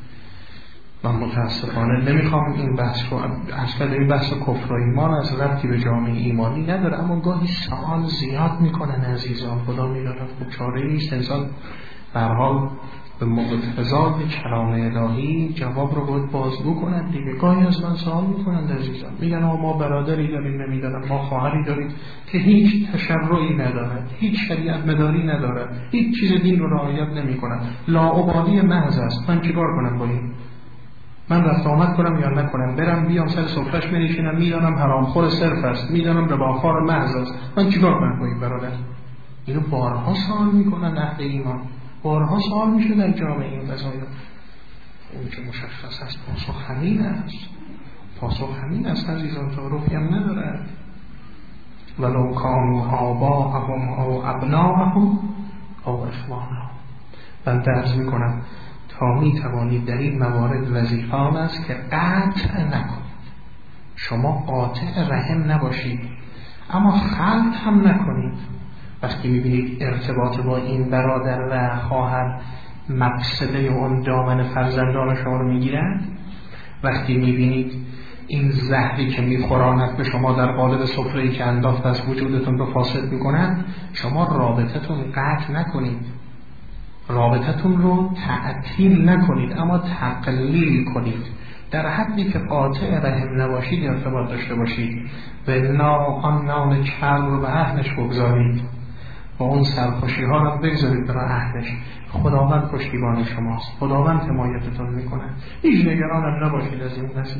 من متاسفانه نمیخوام این بحث رو اصلا، این بحث کفر و ایمان از ربطی به جامعه ایمانی نداره، اما گاهی سوال زیاد میکنن عزیزان، خدا میدونه خب چاره نیست، انسان به هر حال به مقتضای کلام الهی جواب رو باید بازگو کنند دیگه. گاهی از من سوال میکنند عزیزان، میگن ما برادری داریم، نمیدونم ما خواهری داریم که هیچ تشرعی ندارد، هیچ شریعت مداری ندارد، هیچ چیز دین رو رعایت نمیکنند، لاابالی محض است. من چیکار کنم با این؟ من رفت آمد کنم یا نکنم؟ برم بیام سر سفره‌اش بنشینم، میدانم حرامخور صرف است، میدانم رباخوار محض است، من چیکار کنم با این برادر؟ اینو بارها سوال میکنن اهل ایمان، بارها سوال میشه در جامعه این قضایا. اون که مشخص است پاسخ همین است، پاسخ همین است عزیزان، تعارفی هم نداره. ولو کانوا آباءهم او ابناءهم او اخوانهم. من درس میکنم تا میتوانید در این موارد وظیفه‌ام است که قطع نکنید. شما قاطع رحم نباشید، اما خلط هم نکنید. وقتی میبینید ارتباط با این برادر و خواهر مقصده اون دامن فرزندان شما رو میگیرند، وقتی میبینید این زهری که میخوراند به شما در قالب سفره‌ای که انداخت از وجودتون رو فاسد میکنند، شما رابطتون قطع نکنید، رابطتون رو تعطیل نکنید، اما تقلیل کنید. در حدی که قاطع رحم نباشید ارتباط داشته باشید و نا آن نام کلم رو به اهلش بگذارید و اون سرخوشی ها رو بگذارید برای اهلش. خداوند پشتیبان شماست، خداوند حمایتتون میکنه. هیچ نگران هم نباشید از این قضیه،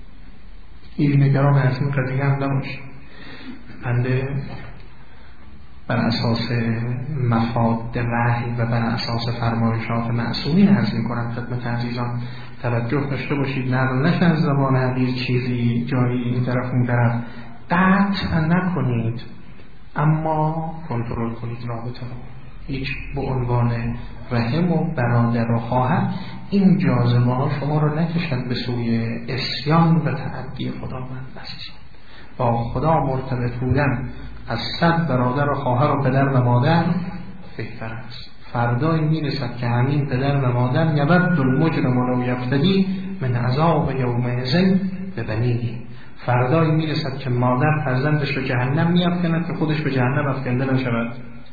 هیچ نگران از این قضیه هم نباشید. بنده بر اساس مفاد وحی و بر اساس فرمایشات معصومین عرض میکنم خدمت عزیزان. توجه داشته باشید نقل نشه از زبان حدیث چیزی جایی این طرف اون طرف. قطع نکنید اما کنترل کنید رابطه رو. هیچ به عنوان رحم و برادر و خواهر این جاذبه ها شما رو نکشند به سوی عصیان و تعدی خداوند. بس با خدا مرتبط بودن از صد برادر و خواهر و پدر و مادر بهتر است. فردایی میرسد که همین پدر و مادر یود المجرم لو یفتدی من عذاب یومئذ ببنیه. فردایی میرسد که مادر فرزندش رو جهنم میافکند که خودش به جهنم افکنده نشود.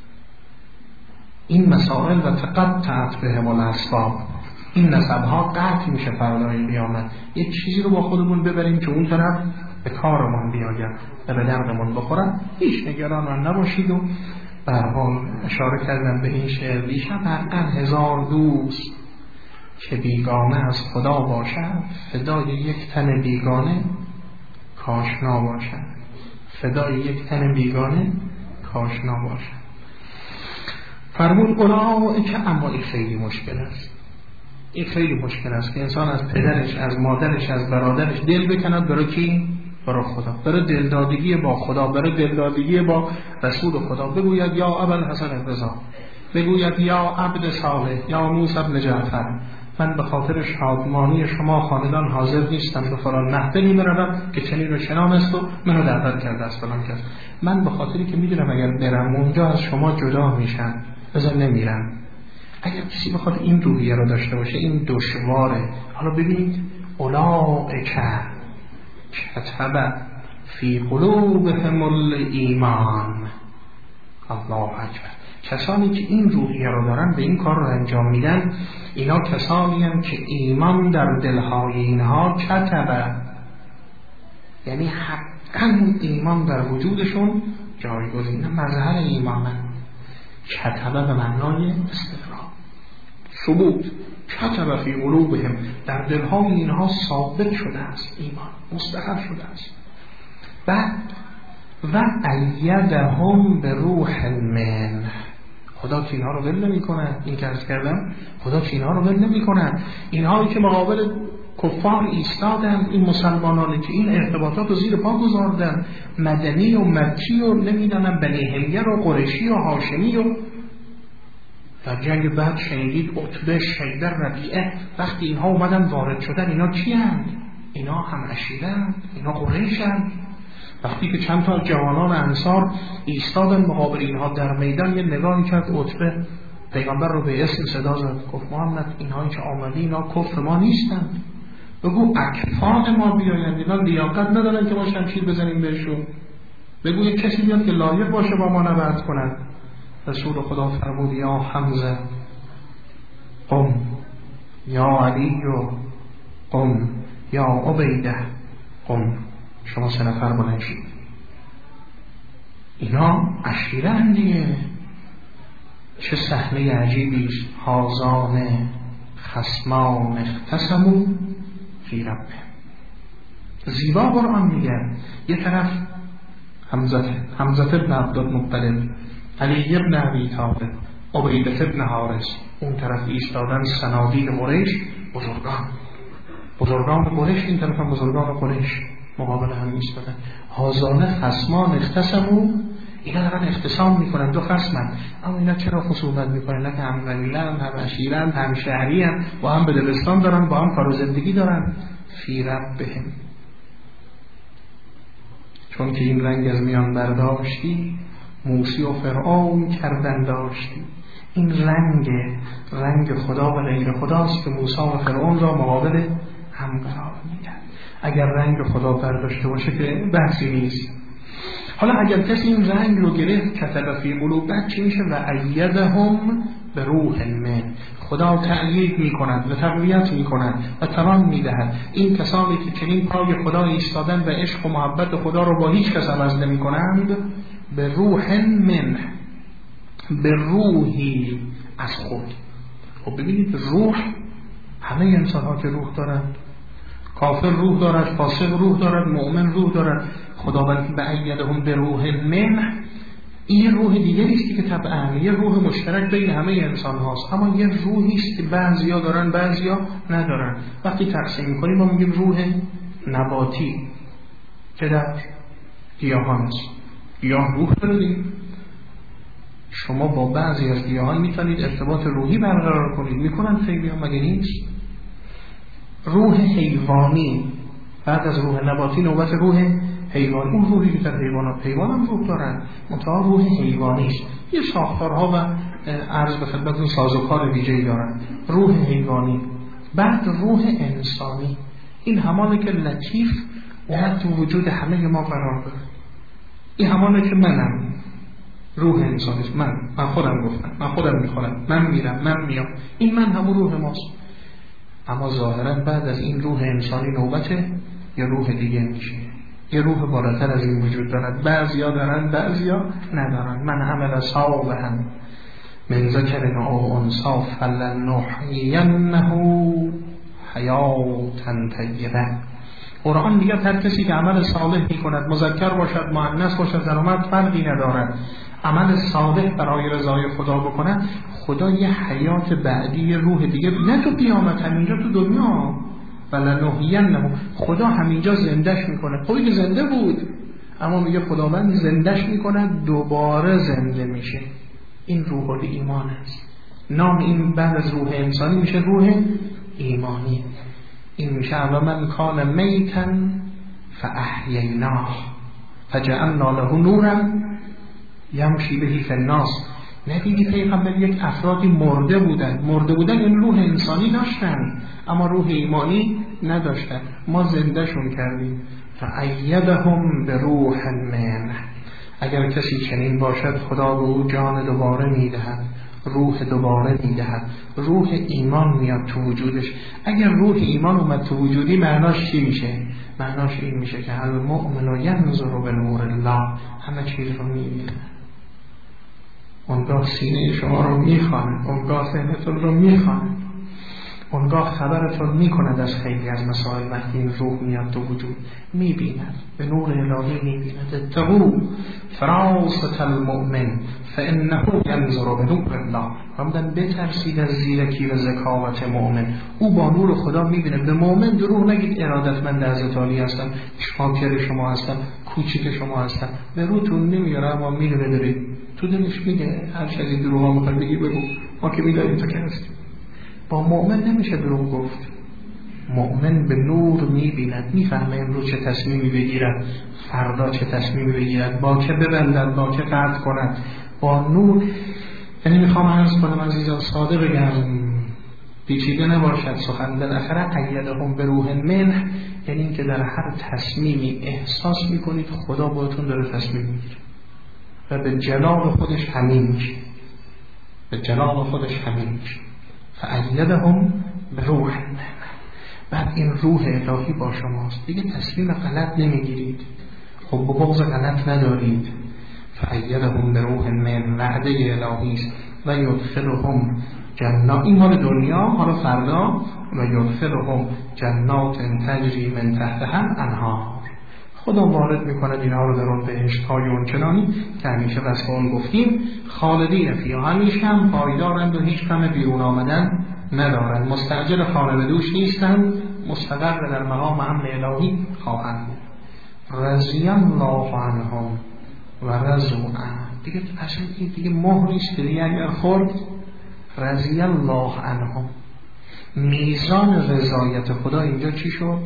این مسائل و تقطعت بهم الاسباب، این نسبها قطع میشه فردای قیامت. یک چیزی رو با خودمون ببریم که اون طرف به کارمون بیاید و به دردمون بخورن. هیچ نگران من نباشید. و به هر حال اشاره کردم به این شعر دیشب: حقا هزار دوست که بیگانه از خدا باشد، فدای یک تن بیگانه کاشنا باشد. فدای یک تن بیگانه کاشنا باشد. فرمود اولئک که اما این خیلی مشکل است. این خیلی مشکل است که انسان از پدرش، از مادرش، از برادرش دل بکند برای کی؟ برای خدا، برای دلدادگی با خدا، برای دلدادگی با رسول خدا. بگوید یا ابوالحسن رضا، بگوید یا عبد صالح، یا موسی بن جعفر، من به خاطر شادمانی شما خاندان حاضر نیستم به فلان محفلی بروم که چنین و چنان است و منو دعوت کرده است فلان کس. من به خاطری که میدونم اگر برم اونجا از شما جدا میشم بذار نمیرم. اگر کسی بخواد این روحیه رو داشته باشه این دشواره. حالا ببینید اولئک کتب فی قلوبهم الایمان. الله اکبر. کسانی که این روحیه رو دارن، به این کار رو انجام میدن، اینا کسانی هم که ایمان در دلهای اینها کتب، یعنی حقا ایمان در وجودشون جایگزین مظهر ایمانن. کتب به معنای استقرار، ثبوت. کتب فی قلوبهم، در دلهای اینها ثابت شده است ایمان، مستقر شده است. بعد و ایدهم به روح من، خدا که اینها رو ول نمی کنه. این که عرض کردم خدا که اینها رو ول نمی کنه. اینهایی که مقابل کفار ایستادن، این مسلمانانی که این ارتباطات رو زیر پا گذاردن، مدنی و مکی و نمیدانم بنی حمیر و قریشی و هاشمی، و در جنگ بعد شنیدید عتبه، شیدر، ربیعه، وقتی اینها اومدن وارد شدن، اینا کی هستند؟ اینا هم عشیرند، اینا قریشند. وقتی که چند تا جوانان انصار ایستادن مقابل اینها در میدان، یه نگاهی کرد عتبه، پیغمبر رو به اسم صدا زد، گفت محمد اینهایی که آمدی اینا کفر ما نیستند، بگو اکفاء ما بیایند، اینا لیاقت ندارن که ما شمشیر بزنیم بهشون، بگو یک کسی بیاد که لایق باشه با ما نبرد کنن. رسول خدا فرمود یا حمزه قم، یا علی قم، یا عبیده قم، شما سه نفر بلند شید. اینا عشیره‌اند دیگه. چه صحنه عجیبی است. هازان خصمان اختصموا فی ربهم. زیبا قرآن میگه یه طرف حمزه حمزه بن عبدالمطلب، علی بن ابی طالب، عبیده بن حارث، اون طرف ایستادن صنادید قریش، بزرگان بزرگان قریش، این طرف هم بزرگان قریش مقابل هم ایستادن. هازان خصمان اختصموا، اینا دارن اختصام میکنن، دو خصمن، اما اینا چرا خصومت میکنن؟ نه که هم قبیله‌اند، هم عشیره‌اند، هم شهری‌اند، با هم به دلستان دارن، با هم کار و زندگی دارن. فی ربهم، چون که این رنگ از میان برداشتی، موسی و فرعون کردن داشتی. این رنگ رنگ خدا و غیر خداست که موسی و فرعون را مقابل هم قرار میدن. اگر رنگ خدا برداشته باشه که بحثی نیست. حالا اگر کسی این رنگ رو گرفت، کتب فی قلوبهم، چی میشه؟ و ایدهم به روح من، خدا تأیید میکند و تقویت میکند و توان میدهد. این کسانی که چنین پای خدا ایستادن و عشق و محبت خدا رو با هیچ کس عوض نمی کنند، به روح من، به روحی از خود. خب ببینید، روح، همه انسان ها که روح دارند، کافر روح دارد، فاسق روح دارد، مؤمن روح دارد. خداوند به ایدهم به روح من، این روح دیگری است که طبعا یه روح مشترک بین همه انسان هاست، اما یه روحی است که بعضیا دارن بعضیا ندارن. وقتی تقسیم می‌کنیم ما میگیم روح نباتی که در گیاهان است. گیاه روح داره. شما با بعضی از گیاهان میتونید ارتباط روحی برقرار کنید، میکنن خیلی هم مگه نیست؟ روح حیوانی بعد از روح نباتی نوبت روح حیوانی. اون روحی که در حیوانات، حیوان هم روح دارن، منتها روح حیوانی است، یه ساختارها و عرض به خدمتتون سازوکار ویژه‌ای دارن. روح حیوانی. بعد روح انسانی، این همانه که لطیف اومد تو وجود همه ما قرار داره. این همانه که منم روح انسانی است. من من خودم گفتم، من خودم میخورم، من میرم، من میام، این من همون روح ماست. اما ظاهرا بعد از این روح انسانی نوبته یه روح دیگه میشه، یه روح بالاتر از این وجود دارد. بعضیا دارن بعضیا ندارن. من عمل صالحا من ذکر او انثی فلنحیینه حیاتا طیبه. قرآن دیگه هر کسی که عمل صالح میکند، مذکر باشد مؤنث باشد، زن و مرد فرقی ندارد، عمل صالح برای رضای خدا بکنه، خدا یه حیات بعدی، روح دیگه، نه تو قیامت، همینجا تو دنیا، ولنحیینه، خدا همینجا زندش میکنه. خودی که زنده بود، اما میگه خداوند زندش میکنه، دوباره زنده میشه. این روح ایمان است. نام این بعد از روح انسانی میشه روح ایمانی. این میشه و من کان میتا فاحییناه فجعلنا له نورا یمشی به فی الناس. نبیدی پیغمبر یک افرادی مرده بودن، مرده بودن این روح انسانی داشتن، اما روح ایمانی نداشتن، ما زندهشون کردیم. فأیدهم به روح منه. اگر کسی چنین باشد خدا به او جان دوباره میدهد، روح دوباره میدهد، روح ایمان میاد تو وجودش. اگر روح ایمان اومد تو وجودی معناش چی میشه؟ معناش این میشه که المؤمن ینظر به نور الله، همه چیز رو میبینه. اونگاه سینه شما رو میخواند، اونگاه ذهنتون رو میخواند، اونگاه خبرتون میکند از خیلی از مسائل. وقتی این روح میاد تو وجود میبیند، به نور الهی میبیند. اتقوا فراست المؤمن فانه ینظر به نور الله. همدن بترسید از زیرکی و ذکاوت مؤمن، او با نور خدا میبینه. به مؤمن دروغ نگید ارادتمند حضرت علی هستم، شاکر شما هستم، کوچیک شما هستم. به روتون نمیاره اما میدونه دارید، تو دلش میگه هر چیزی دروغ ها میخواد بگی بگو، ما که میداریم تو که هستیم. با مؤمن نمیشه دروغ گفت. مؤمن به نور میبیند، میفهمه امروز چه تصمیمی بگیرد، فردا چه تصمیمی بگیرد، با چه ببندد، با چه قطع کند. با نور. یعنی میخوام عرض کنم عزیزان، ساده بگم، پیچیده نباشد سخن. بالاخره ایدهم به روح منه، یعنی این که در هر تصمیمی احساس میکنید خدا باهاتون داره تصمیم میگیره و به جلال خودش همین میشه، به جلال خودش همین میشه. فأیدهم به روح منه. بعد این روح الهی با شماست، دیگه تصمیم غلط نمیگیرید، خب به بغض غلط ندارید. فأیدهم به روح من، وعده الهی است. و یدخلهم جنات، این مال دنیا، حالا فردا. و یدخلهم جنات تجری من تحتها الانهار، خدا وارد میکنه اینها رو در اون بهشت های اونچنانی که همیشه وصف اون گفتیم. خالدین فیها، همیشه هم پایدارند و هیچ غم بیرون آمدن ندارند. مستأجر خانه به دوش نیستند، مستقر در مقام امن الهی خواهند بود. رضی الله عنهم و رضوا عنه. دیگه اصلا این دیگه مهریست که دیگه اگر خورد. رضی الله عنهم، میزان رضایت خدا اینجا چی شد؟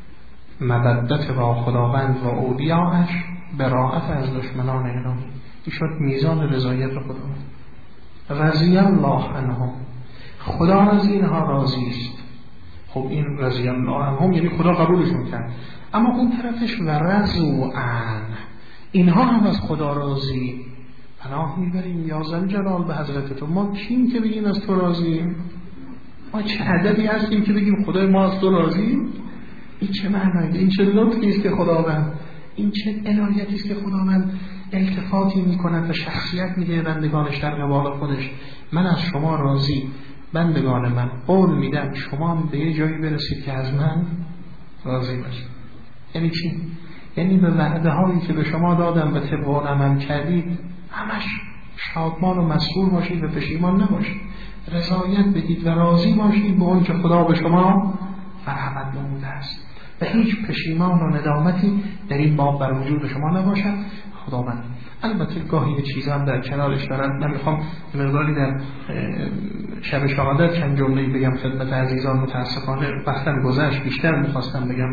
مودت با خداوند و اولیاءش، براءت از دشمنان الهی. این شد میزان رضایت خدا. رضی الله عنهم، خدا از اینها راضی است. خب این رضی الله عنهم یعنی خدا قبولشون کرد. اما اون طرفش و رضوا عنه، اینها هم از خدا راضی. پناه میبریم یا ذوالجلال به حضرت تو. ما کیم که بگیم از تو راضیم؟ ما چه عددی هستیم که بگیم خدای ما از تو راضیم؟ این چه معنایی؟ این چه لطفی است که خداوند، این چه عنایتی است که خداوند التفاتی میکند و شخصیت میده بندگانش در قبال خودش. من از شما راضی، بندگان من قول میدم شما به یه جایی برسید که از من راضی باشید. یعنی چی؟ یعنی به وعده هایی که به شما دادم و طبق آن عمل کردید همش شادمان و مسرور باشید و پشیمان نباشید. رضایت بدید و راضی باشید به اون که خدا به شما مرحمت نموده است و هیچ پشیمان و ندامتی در این باب بر وجود شما نباشد. خداوند البته گاهی یه چیزا هم در کنارش دارد. من میخوام مقداری در شب شهادت چند جمله‌ای بگم خدمت عزیزان. متاسفانه وقتم گذشت، بیشتر میخواستم بگم،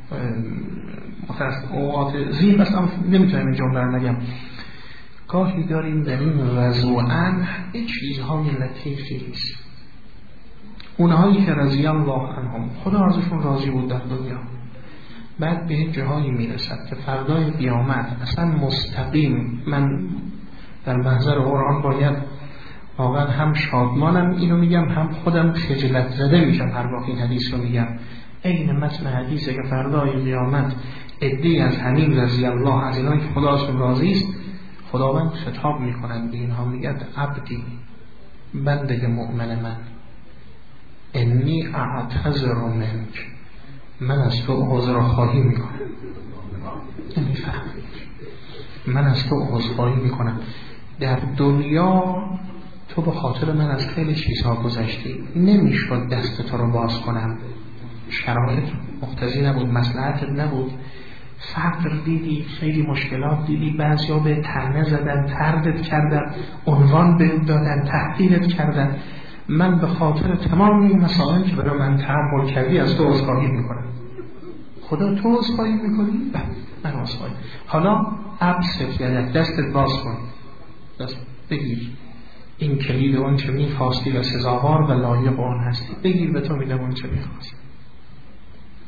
متاسف اوقات زیر هستم نمیتونم این جمله رو نگم. گاهی داریم در این رضوعاً یه چیزهای لطیفی است. اونهایی که رضی الله عنهم، خدا ازشون راضی بود در دنیا، بعد به این جاهایی میرسد که فردای قیامت اصلا مستقیم، من در محضر قرآن باید واقعا هم شادمانم اینو میگم، هم خودم خجلت زده میشم هر وقت این حدیث رو میگم. این متن حدیثه که فردای قیامت عده‌ای از همین رضی الله، از اینایی که خدا ازشون راضی است، خداوند خطاب میکنند به اینها، میگد عبدی، بنده مؤمن من، انی اعتذر منک، من از تو عذر خواهی میکنم. نمیفهمید من از تو عذر خواهی میکنم. در دنیا تو به خاطر من از خیلی چیزها گذشتی، نمیشد دست تو رو باز کنم، شرایط مقتضی نبود، مصلحتت نبود، فقر دیدی، خیلی مشکلات دیدی، بعضیا به طعنه زدن، طردت کردن، عنوان بهت دادن، تحقیرت کردن. من به خاطر تمام این مسائل که برای من تحمل کردی از تو عذرخواهی میکنم. خدا تو عذرخواهی میکنی؟ بله من عذرخواهی. حالا ابسط یدک، دستت باز کن، دست بگیر، این کلید اون چه میخواستی و سزاوار و لایق اون هستی، بگیر به تو میدم اون چه میخواستی.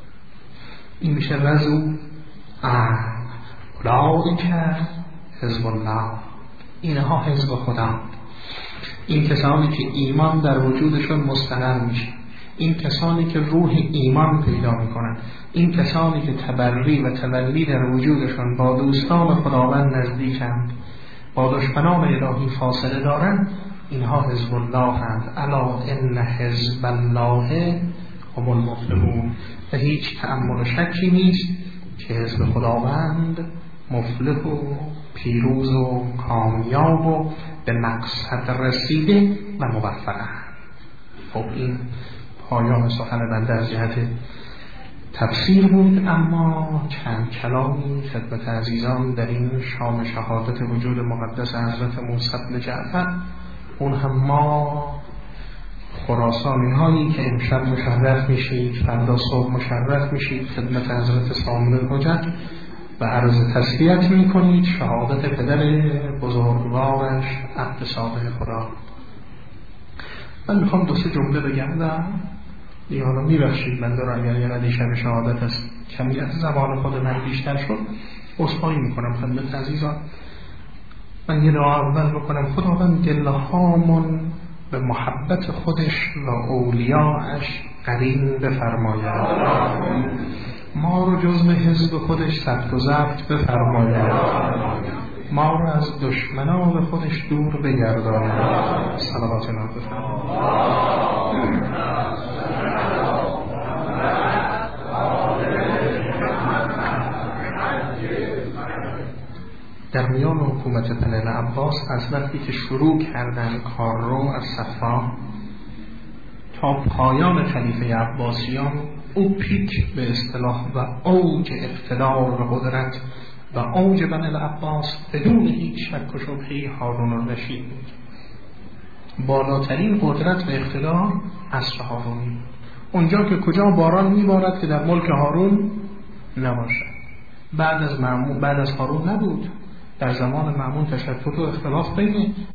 این میشه رزو اولئک حزب الله، اینها حزب خدا. این کسانی که ایمان در وجودشون مستقر میشه، این کسانی که روح ایمان پیدا میکنن، این کسانی که تبری و تولی در وجودشون با دوستان خداوند نزدیکند، با دشمنان الهی فاصله دارند، اینها حزب الله هستند. الا ان حزب الله هم المفلحون. و هیچ تأمل و شکی نیست که حزب خداوند مفلح و پیروز و کامیاب و به مقصد رسیده و موفقه. خب این پایان سخن بنده از جهت تفسیر بود، اما چند کلامی خدمت عزیزان در این شام شهادت وجود مقدس حضرت موسی بن جعفر، اون هم ما خراسانی هایی که امشب مشرف میشید، فردا صبح مشرف میشید خدمت حضرت سامر الحجت و عرض تسلیت میکنید شهادت پدر بزرگوارش عبد صالح خدا. من میخوام دو سه جمله بگم و دیگه حالا میبخشید من دارم، اگر یه ردی شب شهادت است کمی از زبان خود من بیشتر شد عذرخواهی میکنم خدمت عزیزان. من یه دعا اول بکنم: خداوند دلهامون به محبت خودش و اولیاءش قرین بفرماید، ما رو جزو حزب خودش ثبت و ضبط بفرماید، ما رو از دشمنان خودش دور بگرداند. صلوات الله بفرماید. در میان حکومت بنی عباس از وقتی که شروع کردن کار رو از صفا تا پایان خلیفه عباسیان، او پیک به اصطلاح و اوج اقتدار و قدرت و اوج بنی عباس بدون هیچ شک و شبهه‌ای هارون الرشید بود. بالاترین قدرت و اقتدار عصر هارونی بود. اونجا که کجا باران میبارد که در ملک هارون نباشد. بعد از مأمون، بعد از هارون نبود. در زمان مأمون تشتت و اختلاف بین